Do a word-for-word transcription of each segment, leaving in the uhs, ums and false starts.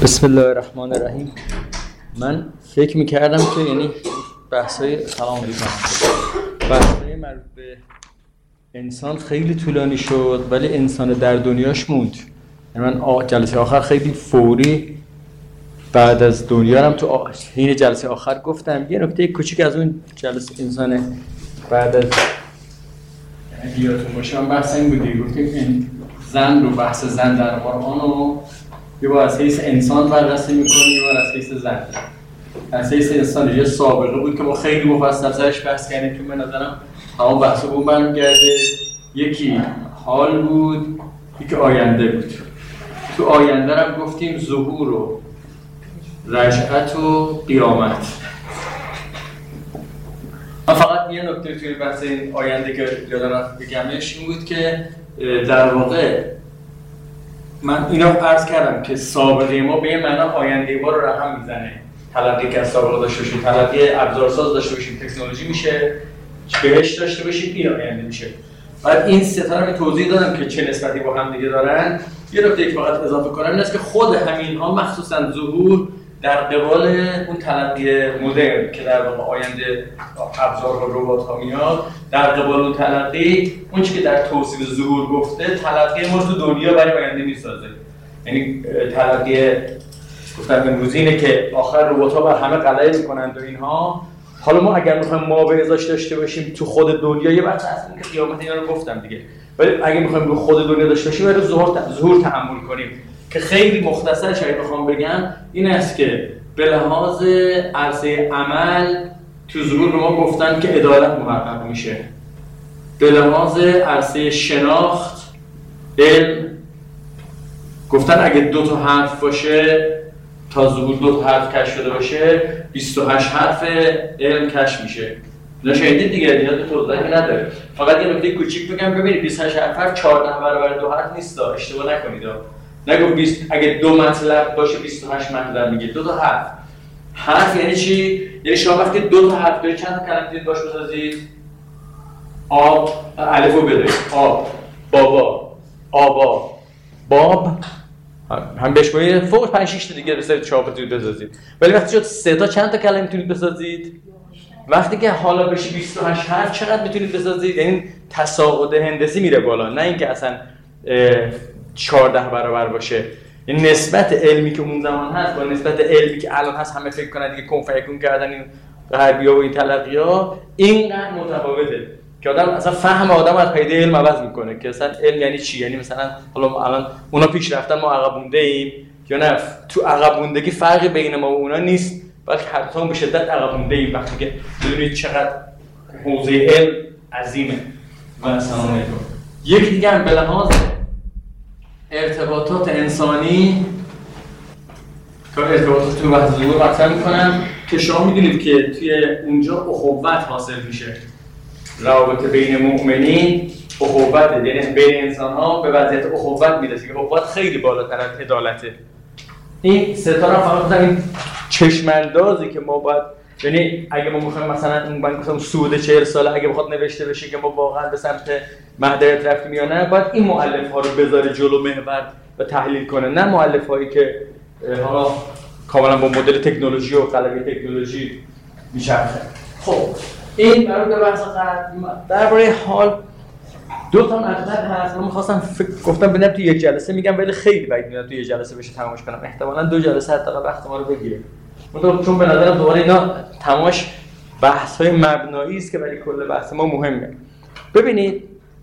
بسم الله الرحمن الرحیم. من فکر میکردم که یعنی بحثای سلام علیکم بحثای مربوط به انسان خیلی طولانی شد ولی انسان در دنیاش موند. یعنی من جلسه آخر خیلی فوری بعد از دنیا هم تو حین جلسه آخر گفتم یه نکته کوچیک از اون جلسه انسان بعد از یادتون باشه من بحث این بودی گفتیم این زن رو بحث زن در قرآن رو یه بار از حیث انسان بررسی میکنیم یه بار از حیث زن. از حیث انسان یه سابقه بود که ما خیلی مفصل سرش بحث کردیم که من نظرم همون بحث رو برمیگرده. یکی حال بود یکی آینده بود. تو آینده رو گفتیم ظهور و رجعت و قیامت. من فقط یه نکته توی بحث این آینده که یادم رفت بگمش این بود که در واقع من اینو عرض کردم که سابقه ما به یه معنا آینده ما رو رقم میزنه. تلقی که از سابقه داشته باشیم، تلقی ابزارساز داشته باشیم، تکنولوژی میشه، بهش داشته باشیم، این آینده میشه. بعد این سه تا رو توضیح دادم که چه نسبتی با هم دیگه دارن. یه نکته که فقط اضافه کنم این است که خود همین ها مخصوصا ظهور در قبال اون تلقی مدرن که در واقع آینده ابزار و ربات ها میاد، در قبال اون تلقی اون چیزی که در توصیف ظهور گفته تلقی ما تو دنیا برای آینده میسازه. یعنی تلقی گفتم امروزی اینه که آخر ربات ها بر همه غلبه میکنند و اینها. حالا ما اگر میخوایم ما به ازاش داشته باشیم تو خود دنیا یه بحث هست که قیامت اینا رو گفتم دیگه، ولی اگه میخوایم رو خود دنیا داشته باشیم برای ظهور ظهور تحمل کنیم که خیلی مختصر شاید بخوام بگم این است که به لحاظ عرصه عمل تو ظهور به ما گفتن که عدالت محقق میشه. به لحاظ عرصه شناخت علم گفتن اگه دو تا حرف باشه تا ظهور دو تا حرف کشف شده باشه بیست و هشت حرف علم کشف میشه. اینا شنیدید دیگه، یاد توضیحی نداره. فقط یه نکته کوچیک بگم ببینید بیست و هشت حرف چهارده برابر دو حرف نیست، اشتباه نکنید. نگو بیست اگه دو مطلب باشه بیست و هشت مطلب میگه، دو تا حرف. حرف یعنی چی؟ یعنی شما وقتی دو تا حرف دارید چند تا کلمه دیگه باش بسازید؟ آب، الف و ب دارید. آب، بابا، آبا، باب هم بهش باید فوق پنج شش تا دیگه بسازید شما بتونید بسازید. ولی وقتی شد سه تا چند تا کلمه میتونید بسازید؟ وقتی که حالا بشه بیست و هشت حرف چقدر میتونید بسازید؟ یعنی تصاعد هندسی میره بالا، نه اینکه اصلا چهارده برابر باشه. این نسبت علمی که اون زمان هست با نسبت علمی که الان هست همه فکر کنن دیگه کن فیکون کردن این غربی‌ها و این تلقی‌ها اینقدر متفاوته که آدم اصلا فهم آدم از پیدا علم عوض میکنه که اصلا علم یعنی چی. یعنی مثلا حالا الان اونا پیش رفتن ما عقب مونده ایم یا نه؟ تو عقب موندگی فرقی بین ما و اونا نیست، بلکه هر دوتامون به شدت عقب مونده ایم وقتی که ببینید چقدر حوزه علم عظیمه. و سلام علیکم. یک دیگه هم به لحاظ ارتباطات انسانی که ارتباطات تو وقت ظهور مطرح میکنم که شما میدونید که توی اونجا اخوت حاصل میشه. روابط بین مؤمنین اخوت، یعنی بین انسان ها به وضعیت اخوت میرسه که اخوت خیلی بالاتر از عدالته. این ستاره فقط این چشماندازی که ما باید، یعنی اگه ما میخوایم مثلا اون من گفتم سود چهل ساله اگه بخواد نوشته بشه که ما واقعا به سمت مهدیت رفتیم یا نه، باید این مؤلف ها رو بذاره جلو محور و تحلیل کنه، نه مؤلف هایی که حالا کاملا با مدل تکنولوژی و غلبه تکنولوژی میچرخه. خب این برای به بحث درباره حال دو تا نقطه هست. من می‌خواستم فکر گفتم ببینم تو یک جلسه میگم ولی خیلی بعید میاد تو یک جلسه بشه تمامش کنم. احتمالاً دو جلسه حداقل وقت ما رو بگیره. من چون به نظرم دوباره اینا تماش بحث‌های مبنایی است که برای کل بحث ما مهمه. ببینید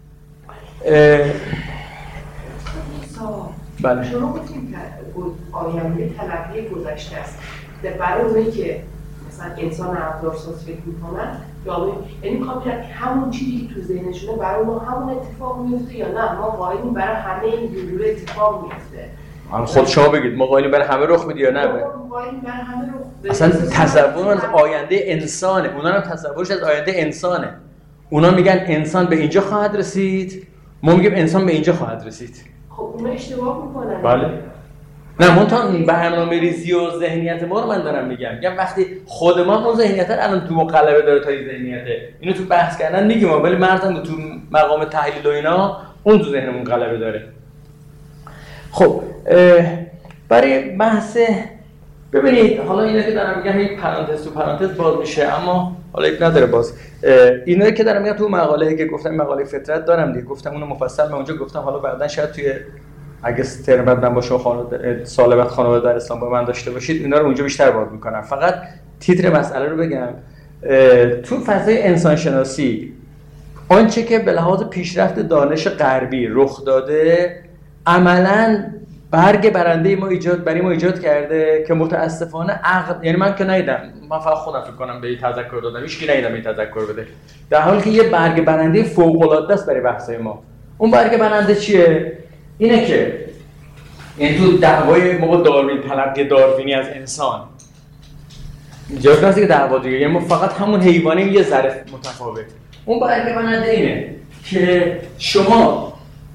بله شما گفتید که آینده تلقی گذشته است. برای اونایی که مثلا انسان ابزارساز فکر می‌کنن یعنی می‌خوام بگم همون چیزی که تو ذهنشونه برای ما همون اتفاق میفته یا نه ما قائلیم برای همه این جور اتفاق میفته؟ حالا خود شما بگید ما قائلیم برای همه رخ میده یا نه؟ ما قائلیم برای همه رخ بده. اصلا تصور از آینده انسانه، اونا هم تصورش از آینده انسانه. اونا میگن انسان به اینجا خواهد رسید، ما میگیم انسان به اینجا خواهد رسید. خب اونا اشتباه میکنن. بله. نه من تا برنامه‌ریزی و ذهنیت ما رو من دارم میگم. میگم وقتی خود ما اون ذهنیت الان تو غلبه داره تا این ذهنیته. اینو تو بحث کردن میگیم ولی مردم تو مقام تحلیل و اینا اون تو ذهنمون غلبه داره. خب برای بحث ببینید حالا اینا که دارم میگم یک پرانتز تو پرانتز باز میشه، اما حالا یک نداره باز. اینا که دارم میگم تو مقاله که گفتم مقاله فطرت دارم دیگه، گفتم اونو مفصل من اونجا گفتم، حالا بعدن شاید توی اگه ترم بعد من با شما خانواده سال بعد خانواده در اسلام با من داشته باشید اینا رو اونجا بیشتر باز میکنم. فقط تیتر مسئله رو بگم. تو فضای انسان شناسی آنچه که به لحاظ پیشرفت دانش غربی رخ داده عملاً برگ برنده ما ایجاد برای ما ایجاد کرده که متاسفانه عقل، یعنی من که ندیدم، من فقط خودم فکر کنم به این تذکر دادم، هیچ کی ندیدم این تذکر بده، در حالی که یه برگ برنده فوق العاده است برای بحث‌های ما. اون برگ برنده چیه؟ اینه که این تو دعوای ما با داروین، تلقی داروینی از انسان جایی هست که دعوا دیگه، یعنی ما فقط همون حیوانیم یه ذره متفاوت. اون برگ برنده اینه که شما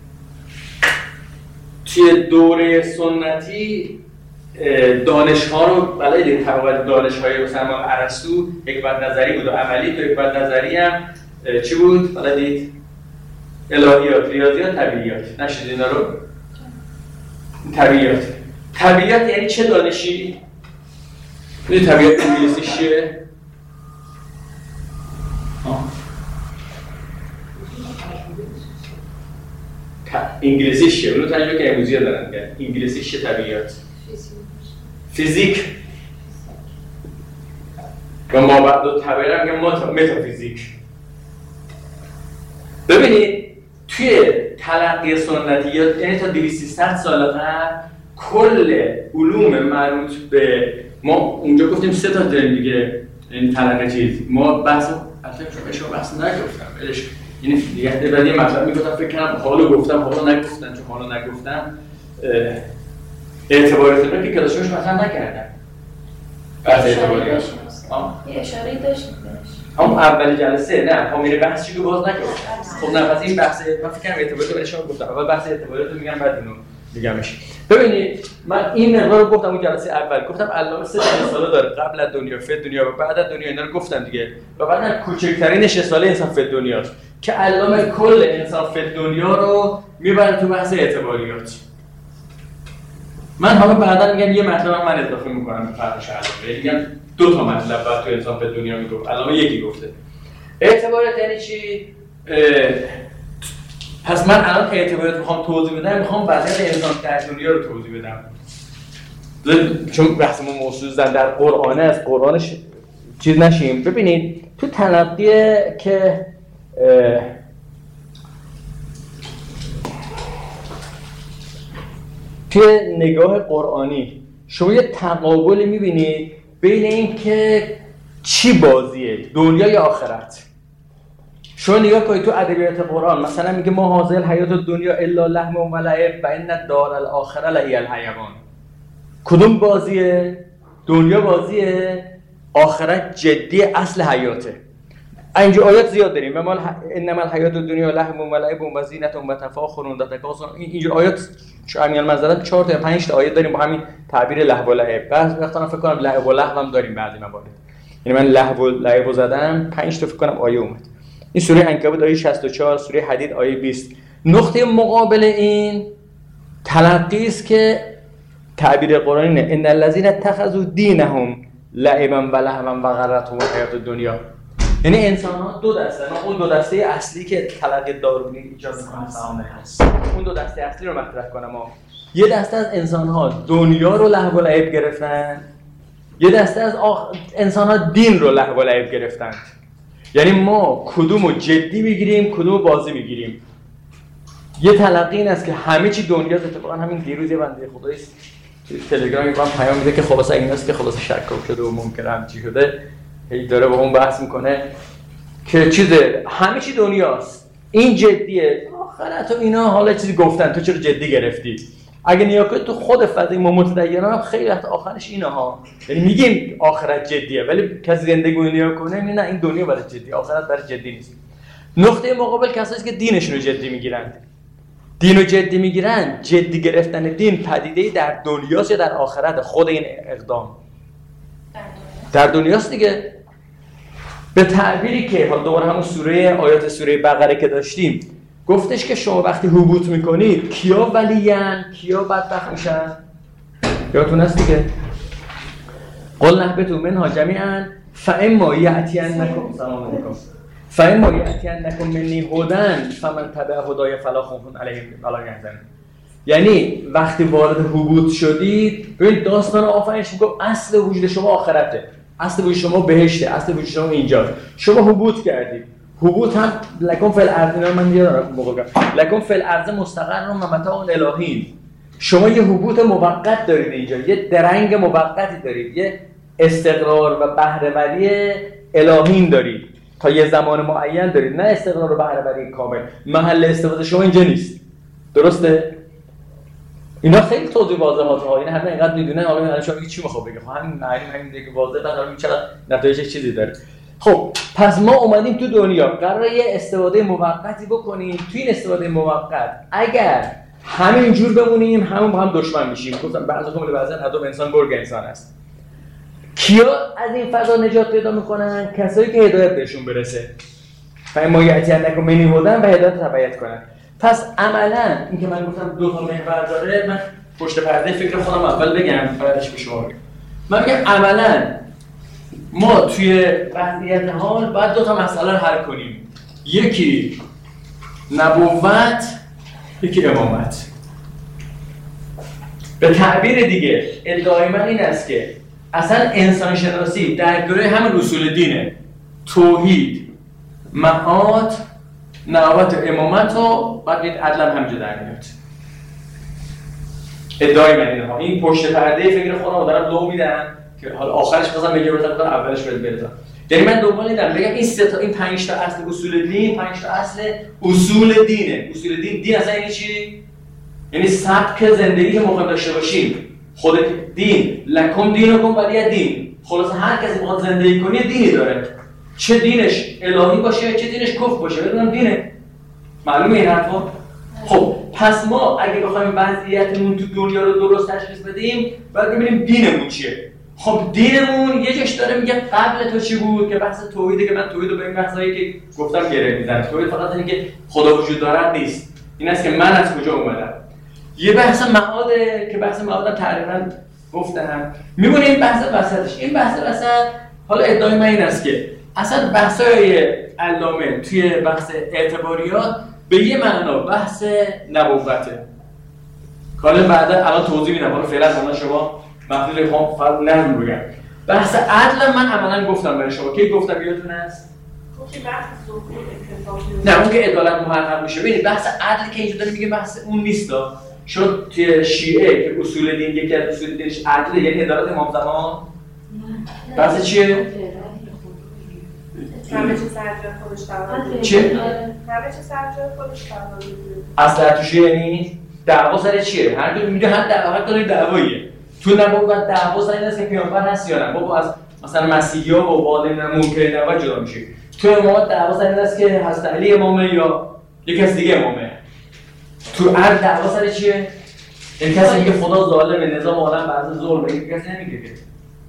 توی دوره سنتی دانش‌ها رو بلدید، طبقات دانش‌های مثلا ارسطو یک بعد نظری بود و عملی، تو یک بعد نظری هم چی بود؟ بلدید الهیات، ریاضیات، طبیعیات. نشید اینا رو؟ طبیعیات. طبیعیات یعنی چه دانشی؟ می‌دونی طبیعت انگلیسی چیه؟ انگلیسی چیه؟ اونو ترجمه که امروزی ها دارن میگن. انگلیسی چیه طبیعیات؟ فیزیک. و ما بعد دو طبیعه میگن متافیزیک. ببینید توی تلقی سنتی یعنی تا دویست سیصد سال قبل کل علوم مربوط به ما اونجا گفتیم سه تا داریم دیگه، این تلقی چیز ما بحث اصلا شما بحث نگفتم ولش، یعنی دیگه بعد یه مطلب میگفتم فکر کنم حالا گفتم حالا نگفتم، چون حالا نگفتم اعتباریت رو که کلاسش مثلا نکردم. بحث اعتباریت یه اشاره‌ای داشتیم بهش همون اول جلسه، نه هم میره بحث چی که باز نکردم. خب نه پس این بحث من فکر کنم اعتباریت رو شما گفتم، اول بحث اعتباریت رو میگم بعد اینو میگمش. ببینید من این مقدار رو گفتم اون جلسه اول، گفتم علامه سه رساله داره، قبل از دنیا، فی دنیا و بعد از دنیا، اینا رو گفتم دیگه. و بعد کوچکترین رساله انسان فی دنیاست که علامه کل انسان فی دنیا رو میبره تو بحث اعتباریات. من حالا بعدا میگم یه مطلب من اضافه میکنم به فرقش علامه، میگم دو تا مطلب بعد تو انسان فی دنیا میگفت، علامه یکی گفته. اعتباریات یعنی چی؟ پس من الان اعتباریات میخوام توضیح بدم، میخوام وضعیت انسان در دنیا رو توضیح بدم. چون بحث ما موضوع زن در قرآنه، از قرآنش چیز نشیم. ببینید تو تلقیه که توی نگاه قرآنی شما یه تقابل میبینید بین این که چی بازیه، دنیا یا آخرت. شما نگاه کنید تو ادبیات قرآن مثلا میگه ما حاضر حیات دنیا الا لحم و لعب و ان دار الاخره لهی الحیوان. کدوم بازیه؟ دنیا بازیه، آخرت جدی اصل حیاته. اینجا آیات زیاد داریم و ما انما الحیات الدنیا لحم و لعب و زینت و تفاخر و تکاثر. اینجا آیات شامل مثلا چهار تا پنج تا آیات داریم با همین تعبیر لهو و لعب. بعضی وقتا فکر کنم لعب و لهو هم داریم بعضی موارد. یعنی من لهو و لعب زدم پنج تا فکر کنم آیه اومد. این سوره عنکبوت آیه شصت و چهار، سوره حدید آیه بیست. نقطه مقابل این تلقی است که تعبیر قرآنی ان الذين اتخذوا دینهم لعبا و لهوا و غرتهم الحیات الدنیا. یعنی انسان‌ها دو دسته، اون دو دسته اصلی که تلقی داروینی ایجاد می‌کنه سامانه هست. اون دو دسته اصلی رو مطرح کنم. ما یه دسته از انسان‌ها دنیا رو لهو و لعب گرفتن، یه دسته از آخ... انسان‌ها دین رو لهو و لعب گرفتن. یعنی ما کدومو جدی میگیریم کدومو بازی میگیریم. یه تلقی این است که همه چی دنیاست. اتفاقا همین دیروز یه بنده خدایی تلگرام یه پیام میده که خلاص ایناست که خلاص شک شده و ممکنه هم چی شده، هی داره با اون بحث میکنه که چیزه همه چی دنیاست، این جدیه. آخرت و اینا حالا چیزی گفتن تو چرا جدی گرفتی؟ اگه نیا کنید تو خود فضای ما متدینان هم خیلی وقت آخرش اینها، یعنی میگیم آخرت جدیه ولی کسی زندگی نیا کنه میگه نه این دنیا برای جدی، آخرت برای جدی نیست. نقطه مقابل کسایی که دینشون رو جدی میگیرن، دین رو جدی میگیرن، جدی گرفتن دین پدیده‌ای در دنیاست یا در آخرت؟ خود این اقدام در دنیاست دیگه. به تعبیری که حالا دوباره همون سوره آیات سوره بقره که داشتیم گفتش که شما وقتی هبوط میکنید کیا ولیان کیا بدبخت میشن؟ یادتون هست دیگه قل نهبطوا منها جمیعا فاما یأتینکم سلام علیکم فاما یأتینکم منی هدی فمن تبع هدای فلا خوف علیهم ولا یحزنون. یعنی وقتی وارد حبوط شدید، ببین داستان آفرینش میگه اصل وجود شما آخرته، اصل وجود شما بهشته، اصل وجود شما اینجاست. شما حبوط کردید، حبوط هم لکم فی الارض، اینا من یادم موقع لکم فی الارض مستقر و متاع الهین. شما یه حبوط موقت دارید اینجا، یه درنگ موقتی دارید، یه استقرار و بهره‌وری الهین دارید تا یه زمان معین دارید، نه استقرار و بهره‌وری کامل. محل استفاده شما اینجا نیست، درسته؟ اینا خیلی توضیح واضحات ها، این همه اینقدر میدونه. حالا من شما چی میخوام بگم؟ خب همین معنی همین دیگه واضحه، بعد حالا چقدر نتایجش چیزی داره. خب پس ما اومدیم تو دنیا قراره یه استفاده موقتی بکنیم. تو این استفاده موقت اگر همین جور بمونیم همون با هم دشمن میشیم. گفتم بعضی کمال بعضن حتی انسان گرگ انسان است. کیا از این فضا نجات پیدا میکنن؟ کسایی که هدایت بهشون برسه. فاما یأتینکم منی هدی و هدایت تبعیت کنن. پس عملاً این که من گفتم دو تا محور داره، من پشت پرده فکر خودم اول بگم بعدش به شما بگم. من میگم عملاً ما توی وضعیت حال باید دو تا مسئله رو حل کنیم. یکی نبوت، یکی امامت. به تعبیر دیگه ادعای من این است که اصلا انسان شناسی در گروه همین اصول دینه: توحید، معاد، نبوت و امامت و بعد عدل هم همینجا در میاد. ادعای من اینه ها. این پشت پرده فکر خودم دارم لو میدم که حالا آخرش خواستم بگم بزنم کنم اولش بهت برسم. یعنی من دنبال اینم بگم این سه تا این پنج تا اصل اصول دین، پنج تا اصل اصول دینه. اصول دین دین اصلا یعنی چی؟ یعنی سبک زندگی که مخاطب داشته باشیم. خود دین لکم دینکم ولی دین. خلاص هر کسی بخواد زندگی کنه دینی داره. چه دینش الهی باشه چه دینش کفر باشه، بدونم دینه. معلومه این حرفا؟ خب پس ما اگه بخوایم وضعیتمون تو دنیا رو درست تشخیص بدیم باید ببینیم دینمون چیه. خب دینمون یه جاش داره میگه قبل تو چی بود، که بحث توحیده که من توحید رو به این بحثایی که گفتم گره میزنم. توحید فقط اینه که خدا وجود دارد نیست، این است که من از کجا اومدم. یه بحث معاده که بحث معادم تقریبا گفتم. میمونه این بحث وسطش. این بحث وسط حالا ادعای من این است که اصلا بحثای علامه توی بحث اعتباریات به یه معنا بحث نبوته. حالا بعدا الان توضیح میدم، حالا فعلا الان شما مفهوم خام فقط نمی‌دونم بگم. بحث عدل من عملاً گفتم برای شما. کی گفتم یادتون هست؟ گفتی بحث ظهور نه اون که عدالت محقق میشه. ببینید بحث عدل که اینجا داره میگه بحث اون نیستا. شد توی شیعه که اصول دین یکی از اصول دینش عدل، یعنی عدالت امام زمان. بحث چیه؟ همه چیز سر جای خودش قرار چه؟ همه چیز سر جای خودش قرار میگیره. اصلا تو شیعه یعنی دعوا سر چیه؟ هر دو میگه هر دعوا هر دو دعواییه. تو نبوت دعوا سر این است که پیامبر هست یا نه. بابا از مثلا مسیحی‌ها و والدین منکر نبوت جدا میشه. تو امامت دعوا سر این است که حضرت علی امامه یا یک کس دیگه امامه. تو هر دعوا سر چیه؟ یک کسی میگه خدا ظالمه، نظام عالم بعضی ظلمه، یک کسی نمیگه که.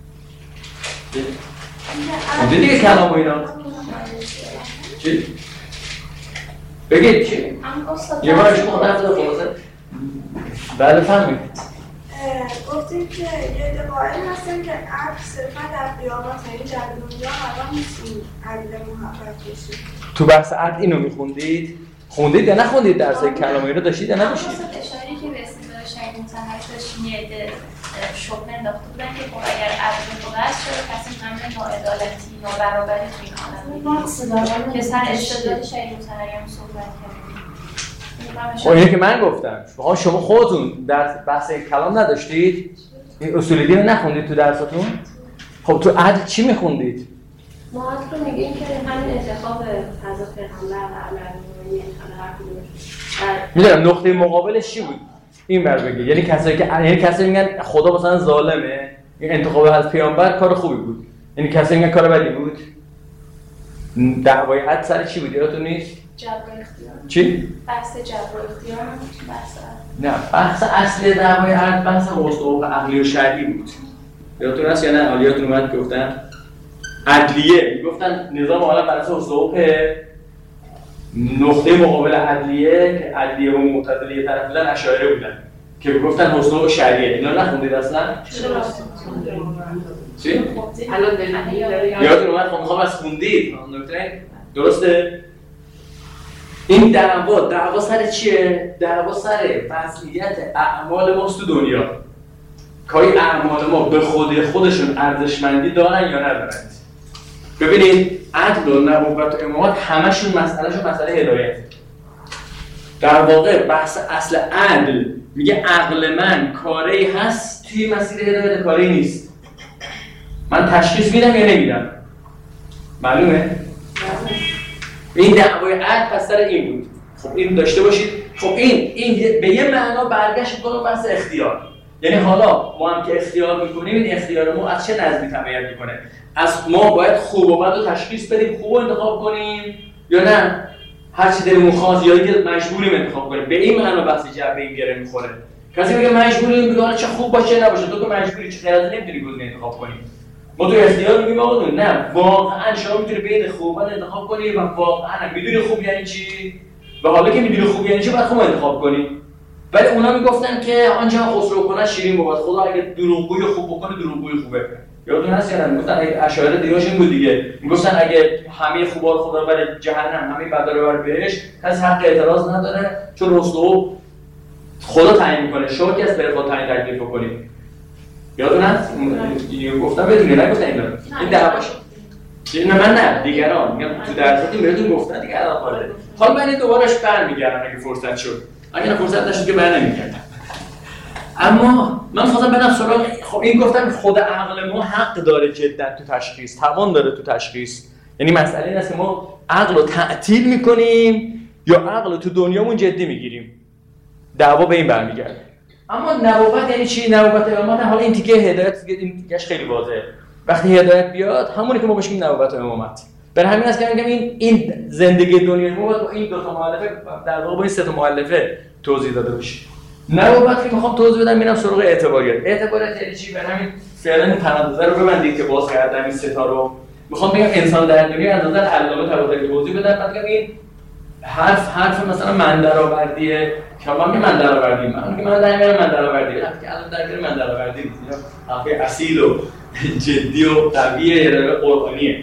اون دیگه کلام و اینا. چی؟ بگید چی؟ یه بارش مختلف داره خلاصه؟ بله فهمید. گفتید که یه دقایقی هستن که عرض صرفا در قیامت این جلد دنیا قرار نیستیم عدل محبت بشید. تو بحث عدل اینو میخوندید؟ خوندید یا نخوندید درسای کلام اینو داشتید یا نداشتید؟ اشاری که به استدلال شهید مطهری داشتیم یه عده شبهه انداخته بودن که خب اگر عدل مقص شده کسی همه ناعدالتی نابرابری توی که سر استدلال شهید مطهری هم صحبت کردیم. خب اینه که من گفتم شما خودتون در بحث کلام نداشتید؟ این اصول دین رو نخوندید تو درساتون؟ خب تو عدل چی میخوندید؟ ما عدل رو میگیم که همین انتخاب فضا پیغمبر و علایه هر کدومش. میدونم نقطه مقابلش چی بود؟ این بر بگید. یعنی کسایی که یعنی کسایی میگن خدا مثلا ظالمه، این انتخاب از پیامبر کار خوبی بود. یعنی کسایی میگن کار بدی بود. دعوای عدل سر چی بود؟ یادتون نیست؟ جبر اختیار. چی؟ بحث جبر اختیار بحث نه بحث اصلی دعوای عدل بحث حقوق عقلی و شرعی بود. یادتون هست یا نه؟ عالیاتون اومد گفتن عدلیه، میگفتن نظام عالم بر اساس حقوق نقطه مقابل عدلیه که عدلیه و معتدلیه طرف بودن اشاعره بودن. که گفتن حسن و شریعه، اینا نخوندید اصلا؟ چرا؟ چی؟ الان دارید یادتون اومد خب میخوام از خوندید نکته درسته؟ این دعوا دعوا سر چیه؟ دعوا سر وضعیت اعمال ماست تو دنیا. کاری اعمال ما به خود خودشون ارزشمندی دارن یا ندارن. ببینید عدل و نبوت و امامت همشون مسئلهشون مسئله هدایت. در واقع بحث اصل عدل میگه عقل من کاری هست توی مسیر هدایت، کاری نیست. من تشخیص میدم یا نمیدم؟ معلومه؟ این دعوای عدل پس سر این بود. خب این داشته باشید. خب این این به یه معنا برگشت میکنه بحث اختیار. یعنی حالا ما هم که اختیار میکنیم، این اختیار ما از چه نظمی تبعیت میکنه؟ از ما باید خوب و بد رو تشخیص بدیم، خوب انتخاب کنیم یا نه هر چی دلمون خواست یا اینکه مجبوریم انتخاب کنیم. به این معنا بحث جبه این گره میخوره. کسی میگه مجبوریم بگه چه خوب باشه نباشه، تو که مجبوری چه غلطی نمیتونی گزینه انتخاب کنی. ما تو اختیار میگیم آقا نه، واقعا شما میتونی بین خوب و بد انتخاب کنی و واقعا میدونی خوب یعنی چی و حالا که میدونی خوب یعنی چی باید خوب انتخاب کنی. ولی اونا میگفتن که آنجا خسرو کنه شیرین بود، خدا اگه دروغگوی خوب بکنه دروغگوی خوبه. یادتون هست یا نه؟ میگفتن اگه اشاعره دیگه‌اش این بود دیگه، میگفتن اگه همه خوبا رو خدا بره جهنم، همه بدا رو بره بهش، کسی حق اعتراض نداره چون رسول خدا تعیین میکنه، شما کس بره خدا تعیین تکلیف بکنی. یادتون هست؟ اینو گفتم بدون نگفتن اینا. این دعواش نه من نه دیگران میگم تو درساتی بهتون گفتن دیگه الان خاله. حالا من دوبارهش برمیگردم اگه فرصت شد. اگه فرصت نشد که بر نمیگردم. اما من خواستم بدم سراغ خب این گفتم خود عقل ما حق داره جدا تو تشخیص، توان داره تو تشخیص. یعنی مسئله این است که ما عقل رو تعطیل میکنیم یا عقل رو تو دنیامون جدی میگیریم. دعوا به این برمیگرده. اما نبوت یعنی چی؟ نبوت امامت حالا این تیکه هدایت این تیکش خیلی واضحه. وقتی هدایت بیاد همونی که ما بهش میگیم نبوت امامت. برای همین است که میگم این این زندگی دنیای ما با این دو تا مؤلفه در واقع با این سه تا مؤلفه توضیح داده بشه. نبوت که میخوام توضیح بدم میرم سراغ اعتباریات. اعتباریات یعنی چی؟ برای همین فعلا این پرانتز رو ببندید که باز کردم این سه تا رو. میخوام بگم انسان در دنیا از نظر علامه طباطبایی توضیح بدم. بعد میگم این حرف حرف مثلا من درآوردیه که من میگم من درآوردی من میگم من در من درآوردی وقتی که الان درگیر من درآوردی نیست. حرف اصیل و جدی و قویه یا قرآنیه.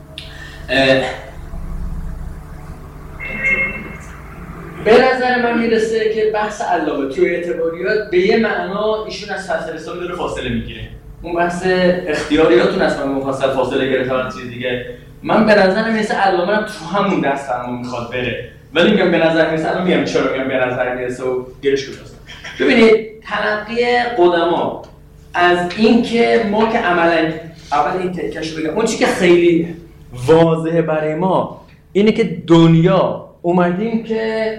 به نظر من میرسه که بحث علامه توی اعتباریات به یه معنا ایشون از فصل اسلامی داره فاصله میگیره. اون بحث اختیاریاتون اصلا مفصل فاصله گرفته از چیز دیگه. من به نظر میرسه علامه هم تو همون دست هم میخواد بره. ولی میگم به نظر میرسه الان میگم چرا میگم به نظر میرسه و گرش گذاشتم. ببینید تلقی قدما از این که ما که عملا اول این تکش بگم اون چیزی که خیلی واضحه برای ما اینه که دنیا اومدیم که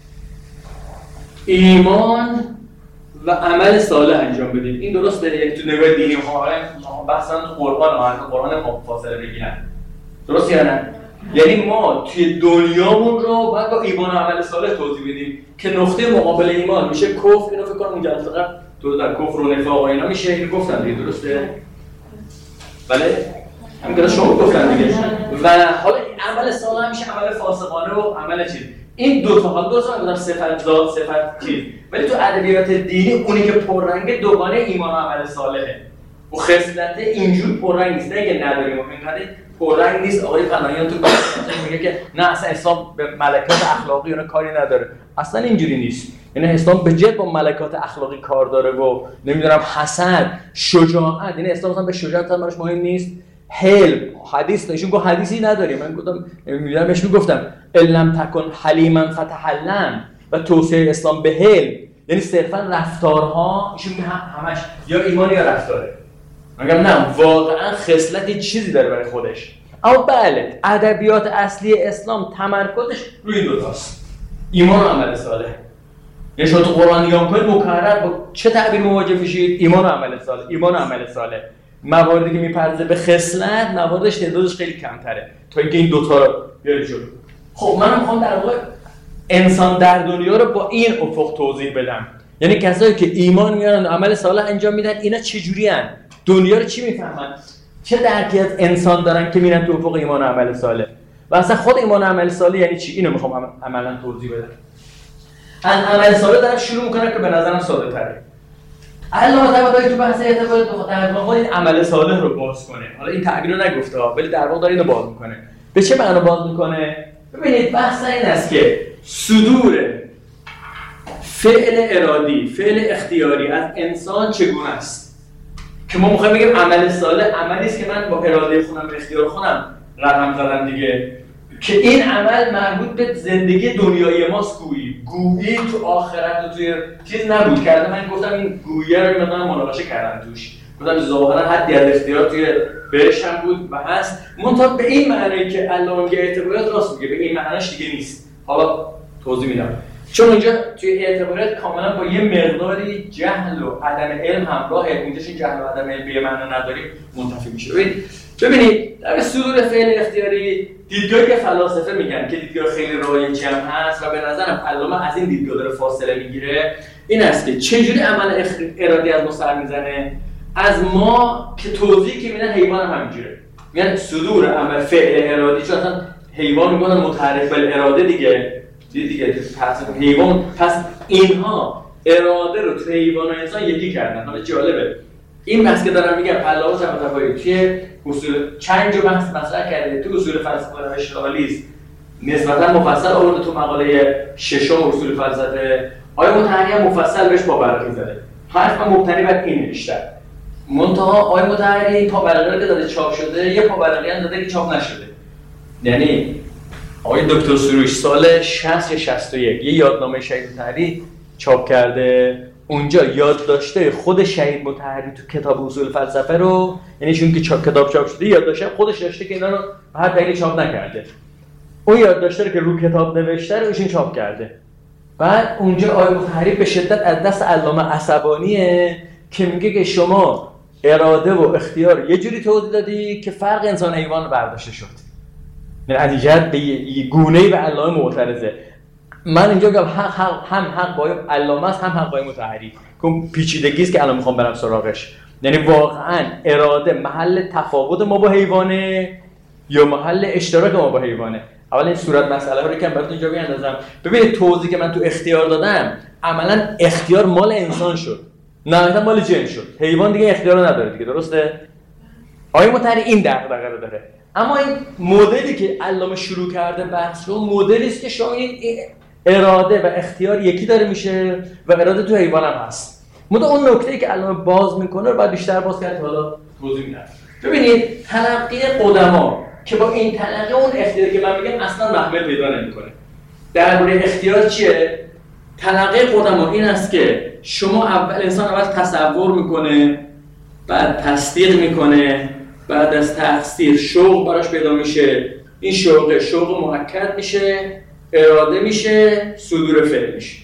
ایمان و عمل صالح انجام بدیم. این درسته؟ یعنی تو نگاه دینی ما بحثا تو قرآن ما قرآن ما فاصله بگیرن. درست یا نه؟ یعنی ما توی دنیامون رو باید با ایمان و عمل صالح توضیح بدیم که نقطه مقابل ایمان میشه کفر. اینو فکر کنم اونجا فقط تو در کفر و نفاق و اینا میشه اینو گفتن دیگه. درسته؟ بله؟ همین که شما گفتن دیگه. و حالا عمل صالح میشه عمل فاسقانه و عمل چیز. این دو تا حال دو تا میگم صفت ذات صفت چیز. ولی تو ادبیات دینی اونی که پررنگ دوگانه ایمان و عمل صالحه. و خصلت اینجور پررنگ نیست. نه که نداریم اینقدر پررنگ نیست. آقای فنایان تو میگه که نه اصلا اسلام به ملکات اخلاقی اون کاری نداره. اصلا اینجوری نیست. یعنی اسلام به جد با ملکات اخلاقی کار داره و نمیدونم حسد، شجاعت. یعنی اسلام اصلا به شجاعت هم براش مهم نیست. حلم، حدیث ایشون گفت حدیثی نداریم. من گفتم میگم بهش میگفتم علم تکن حلیما فتحلم و توصیه اسلام به حلم یعنی صرفا رفتارها ایشون میگه همش یا ایمان یا رفتاره. میگم نه واقعا خصلت چیزی داره برای خودش. اما بله ادبیات اصلی اسلام تمرکزش روی این دو تاست. ایمان و عمل صالح. یعنی شما تو قرآن نگاه کنید مکرر با چه تعبیر مواجه میشید؟ ایمان و عمل صالح. ایمان و عمل صالح. مواردی که میپرزه به خصلت مواردش تعدادش خیلی کمتره تا اینکه این دوتا رو بیاری جلو. خب من میخوام در واقع انسان در دنیا رو با این افق توضیح بدم. یعنی کسایی که ایمان میارن و عمل صالح انجام میدن اینا چه جوری ان؟ دنیا رو چی میفهمن؟ چه درکی از انسان دارن که میرن تو افق ایمان و عمل صالح؟ و اصلا خود ایمان و عمل صالح یعنی چی؟ اینو میخوام عملا توضیح بدم. از عمل ساده دارم شروع میکنم که به نظرم ساده تره. علامه طباطبایی تو بحث اعتبار در واقع این عمل صالح رو باز کنه. حالا این تعبیر رو نگفته ها، ولی در واقع داره اینو باز میکنه. به چه معنا باز میکنه؟ ببینید بحث این است که صدور فعل ارادی، فعل اختیاری از انسان چگونه است؟ که ما میخوایم بگیم عمل صالح عملی است که من با اراده خودم به اختیار خودم رقم زدم دیگه، که این عمل مربوط به زندگی دنیای ماست. گویی گویی تو آخرت و توی چیز نبود کرده. من گفتم این گویی رو مثلا مناقشه کردم توش، گفتم ظاهرا حدی از اختیار توی بهش هم بود و هست، منتها به این معنی که علامه اعتبارات راست میگه، به این معنیش دیگه نیست. حالا توضیح میدم. چون اونجا توی اعتبارات کاملا با یه مقداری جهل و عدم علم همراهه. اونجاش این جهل و عدم علم به معنی نداریم منتفی میشه. ببینید ببینید در صدور فعل اختیاری دیدگاهی که فلاسفه میگن که دیدگاه خیلی رایجی هم هست و به نظرم علامه از این دیدگاه داره فاصله میگیره، این است که چجوری عمل ارادی از ما سر میزنه. از ما که توضیحی که میدن حیوان هم همینجوره، میگن صدور عمل فعل ارادی، چون اصلا حیوان میگن متحرک بالاراده دیگه دیگه پس حیوان، پس اینها اراده رو تو حیوان و انسان یکی کردن. حالا جالبه این بحث که دارم میگم علامه طباطبایی توی اصول چند جو بحث مطرح کرده تو اصول فلسفه و اشرالیسم نسبتا مفصل آورده تو مقاله ششم اصول فلسفه. آیا مطهری هم مفصل بهش پاورقی زده، حرف من مبتنی بر این بیشتر. منتها آیا مطهری پاورقی که داده چاپ شده، یه پاورقی هم داده که چاپ نشده. یعنی آقای دکتر سروش سال شصت یا شصت و یک یه یادنامه شهید مطهری چاپ کرده، اونجا یاد داشته خود شهید مطهری تو کتاب اصول فلسفه رو، یعنی چون که چاپ کتاب چاپ شده یاد داشته خودش داشته که اینا رو هر دلیلی چاپ نکرده، اون یاد داشته رو که رو کتاب نوشته رو ایشون چاپ کرده. بعد اونجا آقای مطهری به شدت از دست علامه عصبانیه که میگه که شما اراده و اختیار یه جوری توضیح دادی که فرق انسان حیوان برداشته شد. من از این جهت به یه گونه‌ای به علامه معترضه. من اینجا میگم حق حق هم حق با علامه است، هم حق با مطهری. که پیچیدگی است که الان میخوام برم سراغش. یعنی واقعا اراده محل تفاوت ما با حیوانه یا محل اشتراک ما با حیوانه؟ اول این صورت مسئله رو که براتون اینجا بیاندازم. ببینید توضیحی که من تو اختیار دادم عملاً اختیار مال انسان شد، نه مال جن شد. حیوان دیگه اختیار رو نداره دیگه، درسته؟ آقای مطهری این دغدغه رو داره. اما این مدلی که علامه شروع کرده بحث رو، مدلی است که شما این اراده و اختیار یکی داره میشه و اراده تو حیوان هم هست. مدل اون نکته‌ای که علامه باز میکنه رو باید بیشتر باز کرد. حالا توضیح میدم. ببینید تلقی قدما که با این تلقی اون اختیاری که من میگم اصلا محمل پیدا نمیکنه. درباره اختیار چیه؟ تلقی قدما این است که شما اول انسان اول تصور میکنه، بعد تصدیق میکنه، بعد از تفسیر شوق براش پیدا میشه، این شوق شوق مؤکد میشه، اراده میشه، صدور فعل میشه.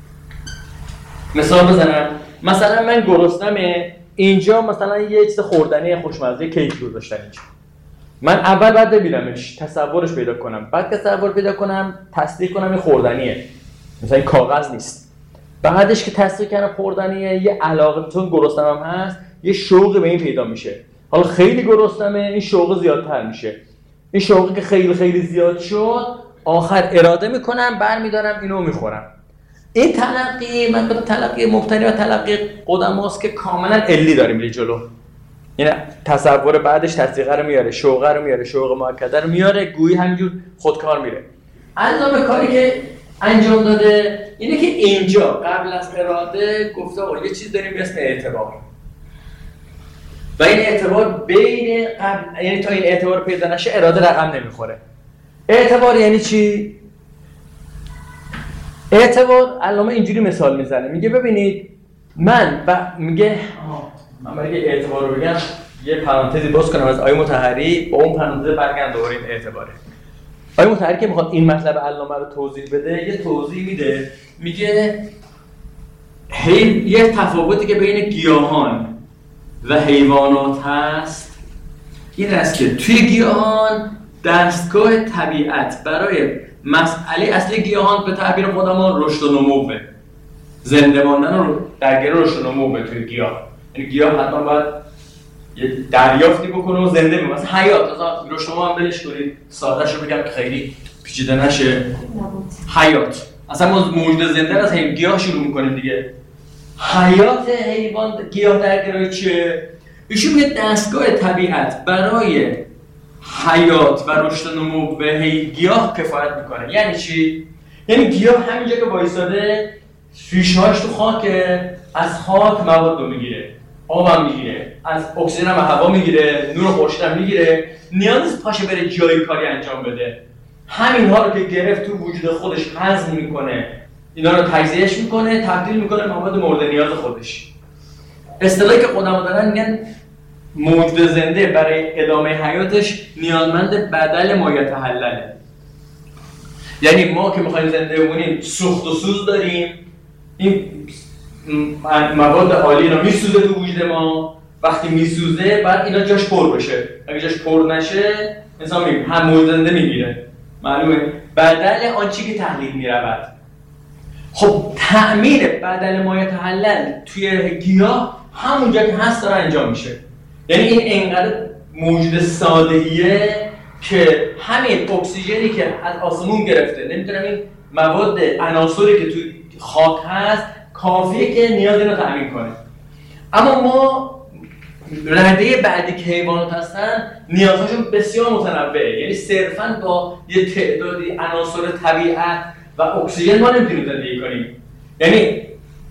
مثال بزنم، مثلا من گرسنمه، اینجا مثلا یه چیز خوردنی خوشمزه کیک گذاشتن اینجا. من اول بعد ببینمش، تصورش پیدا کنم، بعد تصور پیدا کنم، تصدیق کنم این خوردنیه. مثلا این کاغذ نیست. بعدش که تصدیق کنم خوردنیه، یه علاقه، چون گرسنمم هست، یه شوقی به این پیدا میشه. حالا خیلی گرسنمه، این شوق زیادتر میشه. این شوقی که خیلی خیلی زیاد شد، آخر اراده میکنم، برمیدارم اینو میخورم. این تلقی من گفتم تلقی مبتنی و تلقی قدماست که کاملا علی داره میره جلو. یعنی تصور بعدش تصدیق رو میاره، شوق رو میاره، شوق مؤکد رو میاره، گویی همینجور خودکار میره. علامه کاری که انجام داده اینه که اینجا قبل از اراده گفته آقا یه چیز داریم به اسم اعتبار. و این اعتبار بین قبل، یعنی تا این اعتبار پیدا نشه اراده رقم نمیخوره. اعتبار یعنی چی؟ اعتبار علامه اینجوری مثال میزنه، میگه ببینید من و میگه من برای اعتبار رو بگم یه پرانتزی باز کنم از آیه مطهری، با اون پرانتز برگردم دوباره این اعتباره. آیه مطهری که میخواد این مطلب علامه رو توضیح بده، یه توضیح میده، میگه هی یه تفاوتی که بین گیاهان و حیوانات هست این است که توی گیاهان دستگاه طبیعت برای مسئله اصلی گیاهان به تعبیر خودمان رشد و نموه، زنده ماندن رو در گره رشد و نموه توی گیاه. یعنی گیاه حتما باید یه دریافتی بکنه و زنده بمونه، مثلا حیات. مثلا رشد و نمو هم بلش کنید، ساده‌شو بگم که خیلی پیچیده نشه. حیات اصلا ما موجود زنده از همین گیاه شروع میکنیم دیگه. حیات حیوان گیاه درگرایی چیه؟ ایشون میگه دستگاه طبیعت برای حیات و رشد و نمو به گیاه کفایت میکنه. یعنی چی؟ یعنی گیاه همینجا که وایساده ریشه‌هاش تو خاکه، از خاک مواد رو میگیره، آب هم میگیره، از اکسیژن هم هوا میگیره، نور خورشید هم میگیره، نیاز نیست پاشه بره جایی کاری انجام بده. همین‌ها رو که گرفت تو وجود خودش هضم میکنه، اینا رو تجزیهش میکنه، تبدیل میکنه مواد مورد نیاز خودش. اصطلاحی که قدما دارن میگن موجود زنده برای ادامه حیاتش نیازمند بدل ما یتحلله. یعنی ما که میخوایم زنده بمونیم سوخت و سوز داریم، این مواد عالی رو میسوزه تو وجود ما، وقتی میسوزه بعد اینا جاش پر بشه، اگه جاش پر نشه انسان میگه هم موجود زنده میگیره، معلومه؟ بدل آنچه که تحلیل میرود. خب تعمیر بدل ما یتحلل توی گیاه همونجا که هست داره انجام میشه. یعنی این اینقدر موجود ساده‌ایه که همین اکسیژنی که از آسمون گرفته، نمیدونم این مواد عناصری که توی خاک هست کافیه که نیاز اینو تامین کنه. اما ما رده بعدی که حیوانات هستن نیازهاشون بسیار متنوعه، یعنی صرفاً با یه تعدادی عناصر طبیعت و اکسیژن ما نمیتونیم زندگی کنیم. یعنی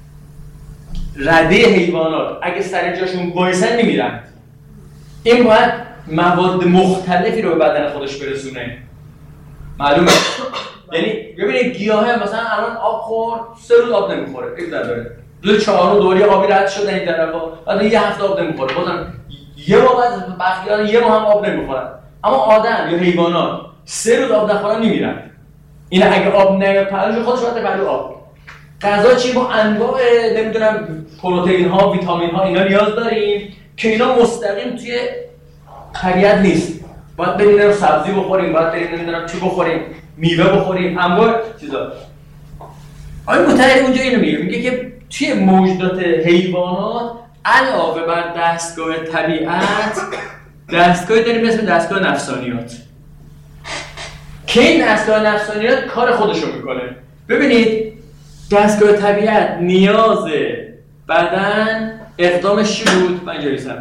رده حیوانات اگه سر جاشون وایسن میمیرن. این باید مواد مختلفی رو به بدن خودش برسونه. معلومه؟ یعنی ببینید گیاه مثلا الان آب خورد، سه روز آب نمیخوره، این داره. روز چهارم دوری آبی رد شده این طرفا، بعد یه هفته آب نمیخوره. بازم یه ماه بعد بخیار یه ماه هم آب نمیخورن. اما آدم یا حیوانات سه روز آب نخورن میمیرن. این اگه آب نیاد پهلوش خودش وقت پهلو آب. غذا چی؟ با انواع نمیدونم پروتئین ها، ویتامین ها اینا نیاز داریم که اینا مستقیم توی طبیعت نیست. باید بریم نمیدونم سبزی بخوریم، باید بریم نمیدونم چی بخوریم، میوه بخوریم، انواع چیزا. آقای متحد اونجا اینو میگه، میگه که توی موجودات حیوانات علاوه بر دستگاه طبیعت دستگاهی داریم به اسم دستگاه نفسانیات که این دستگاه نفسانیات کار خودشو میکنه. ببینید دستگاه طبیعت نیاز بدن اقدامش چی بود؟ من اینجا ریسم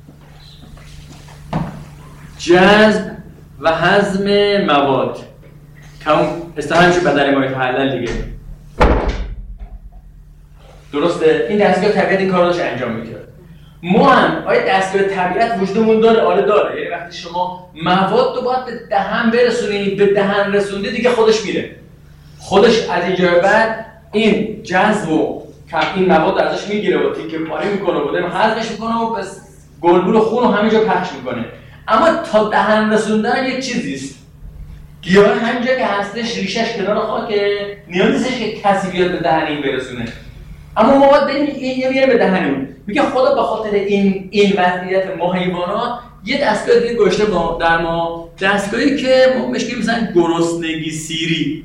جذب و هضم مواد که اون اصطلاحاً میشه بدل ما یتحلل دیگه. درسته؟ این دستگاه طبیعت این کار داشت انجام میکرد. ما هم آیا دستگاه طبیعت وجودمون داره؟ آره داره. یعنی وقتی شما مواد رو باید به دهن برسونید، به دهن رسونده دیگه خودش میره. خودش از اینجا بعد این جذب و این مواد ازش میگیره و تیکه پاره میکنه و دم هضمش میکنه و بس گلبول خون رو همینجا پخش میکنه. اما تا دهن رسوندن یک چیزیست. گیاه همینجا که هستش ریشش کنار خاکه، نیاز نیستش که کسی بیاد به دهن این برسونه. اما ما باید بریم این بیاریم به دهنمون. میگه خدا به خاطر این این وضعیت ما حیوانات یه دستگاه دیگه گذاشته در ما، دستگاهی که ما بهش میگیم مثلا گرسنگی سیری.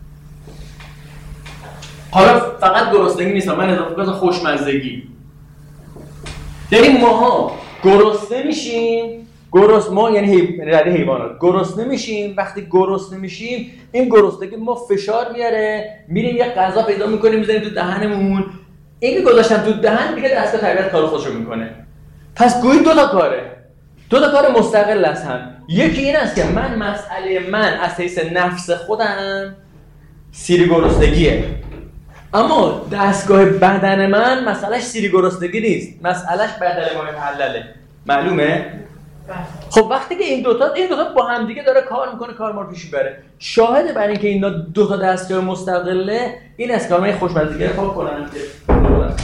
حالا فقط گرسنگی نیست، من اضافه کنم خوشمزگی. یعنی ماها گرسنه میشیم، گرس ما یعنی رده حیوانات گرسنه میشیم، وقتی گرسنه میشیم این گرسنگی ما فشار میاره، میریم یه غذا پیدا میکنیم میذاریم تو دهنمون. این که گذاشتم تو دهن دیگه دستگاه طبیعت کار خودشو میکنه. پس گویی دو تا کاره، دو تا کار مستقل از هم. یکی این است که من مسئله من از حیث نفس خودم سیری گرسنگیه، اما دستگاه بدن من مسئلهش سیری گرسنگی نیست، مسئلهش بدل ما یتحلله. معلومه؟ خب وقتی که این دوتا این دوتا با هم دیگه داره کار میکنه، کار ما رو پیش بره. شاهد بر این که اینا دو تا دستگاه مستقله این است که ما خوشمزگی رو کار کنن که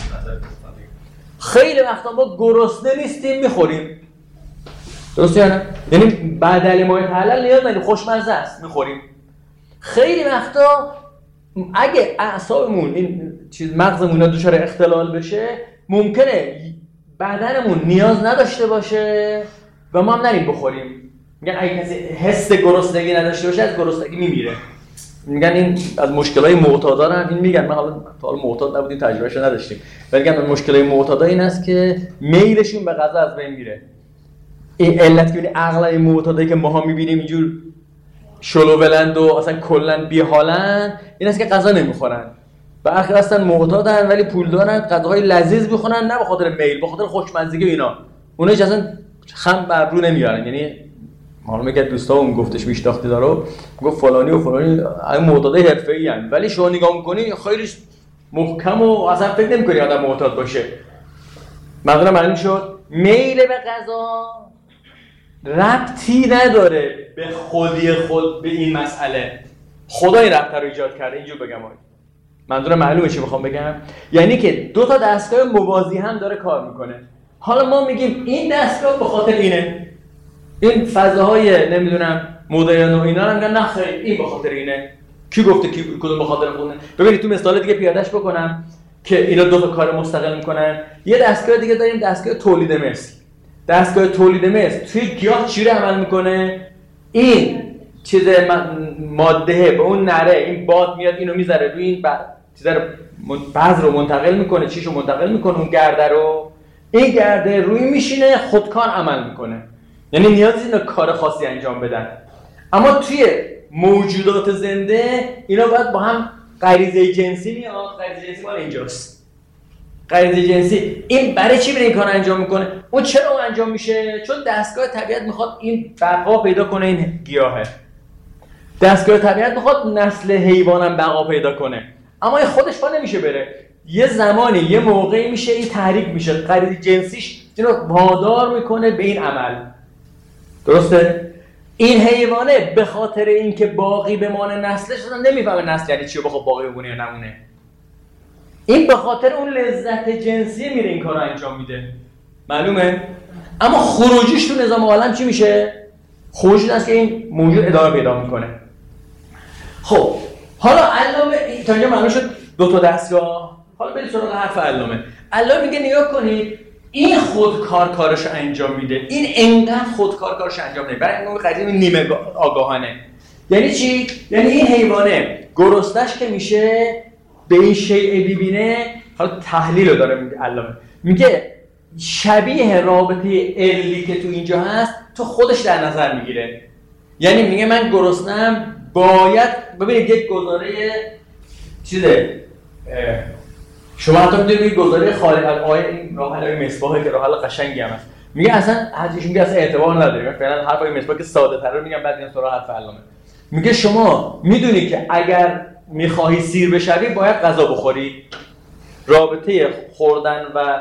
خیلی وقتا ما گرسنه نیستیم میخوریم. درسته یا نه؟ یعنی بدل ما یتحلل نیاز نداریم، خوشمزه است میخوریم. خیلی وقتا اگه اعصابمون این چیز مغزمون دچار اختلال بشه ممکنه بدنمون نیاز نداشته باشه و ما هم نریم بخوریم. میگن اگه کسی حس گرسنگی نداشته باشه از گرسنگی میمیره. میگن این از مشکلای معتادان، این میگن من حالا تا حالا معتاد نبودیم تجربهش نداشتیم، ولی میگن مشکلای معتادا این است که میلشون به غذا از بین میره. این علت که اغلب معتادایی که ماها میبینیم اینجور شلو بلند و اصلا کلا بی‌حالن، این است که غذا نمیخورن. برخی هستن معتادن ولی پول دارن، غذاهای لذیذ میخورن، نه به خاطر میل، به خاطر خوشمزگی و اینا. اونها که اصلا خم بر رو نمیارن. یعنی حالا میگه دوستام گفتش میشناختی دارو، گفت فلانی و فلانی معتاد حرفه‌ای ان، ولی شما نگاه میکنی خیلی محکم و اصلا فکر نمی‌کنی آدم معتاد باشه. منظورم معلوم شد؟ میل به غذا ربطی نداره به خودی خود به این مسئله. خدا این ربط رو ایجاد کرده. اینجور بگم آید. منظورم معلومه چی میخوام بگم؟ یعنی که دو تا دستگاه موازی هم داره کار میکنه. حالا ما میگیم این دستگاه به خاطر اینه. این فضاهای نمیدونم مدرن و اینا هم میگن نه خیر این به خاطر اینه. کی گفته کی کدوم به خاطر خودونه؟ ببینید تو مثال دیگه پیادهش بکنم که اینا دو تا کار مستقل میکنن. یه دستگاه دیگه داریم، دستگاه تولید مثل. دستگاه تولید مثل توی گیاه چی رو عمل میکنه؟ این چیز ماده به اون نره، این باد میاد اینو میذاره روی این چیزا رو بعض رو منتقل میکنه، چیشو منتقل میکنه اون گرده رو، این گرده روی میشینه خودکار عمل میکنه. یعنی نیازی نیست کار خاصی انجام بدن. اما توی موجودات زنده اینا باید با هم غریزه جنسی میاد. غریزه جنسی مال اینجاست. غریزه جنسی این برای چی میره این کار انجام میکنه؟ اون چرا اون انجام میشه؟ چون دستگاه طبیعت میخواد این بقا پیدا کنه این گیاهه. دستگاه طبیعت میخواد نسل حیوانم بقا پیدا کنه. اما این خودش پا نمیشه بره. یه زمانی یه موقعی میشه این تحریک میشه. غریزه جنسیش اینو وادار میکنه به این عمل. درسته؟ این حیوانه به خاطر اینکه باقی بمانه نسلش اصلا نمیفهمه نسل یعنی چی، بخواد باقی بمونه یا نمونه. این به خاطر اون لذت جنسی میره این کارو انجام میده. معلومه؟ اما خروجیش تو نظام عالم چی میشه؟ خروجی است که این موجود ادامه پیدا میکنه. خب حالا علامه تا اینجا معلوم شد دو تا دستگاه. حالا برید سراغ حرف علامه. علامه میگه نگاه کنید این خودکار کارشو انجام میده. این انقدر خودکار کارشو انجام نمیده. برای اون قضیه نیمه آگاهانه. یعنی چی؟ یعنی این حیوانه گرسنش که میشه به این شیء ببینه. حالا تحلیل رو داره میگه علامه. میگه شبیه رابطه علی که تو اینجا هست تو خودش در نظر میگیره. یعنی میگه من گرسنم باید ببینید یک گزاره چیزه شما حتی میدونید گزاره خارج از آیه این راه حل مصباحه که راه حل قشنگی هم هست. میگه اصلا هرچیش میگه اصلا اعتبار نداره. فعلا حرف آیه مصباح که ساده تر رو میگم بعد میگم سراغ حرف علامه. میگه شما میدونی که اگر میخواهی سیر بشوی باید غذا بخوری. رابطه خوردن و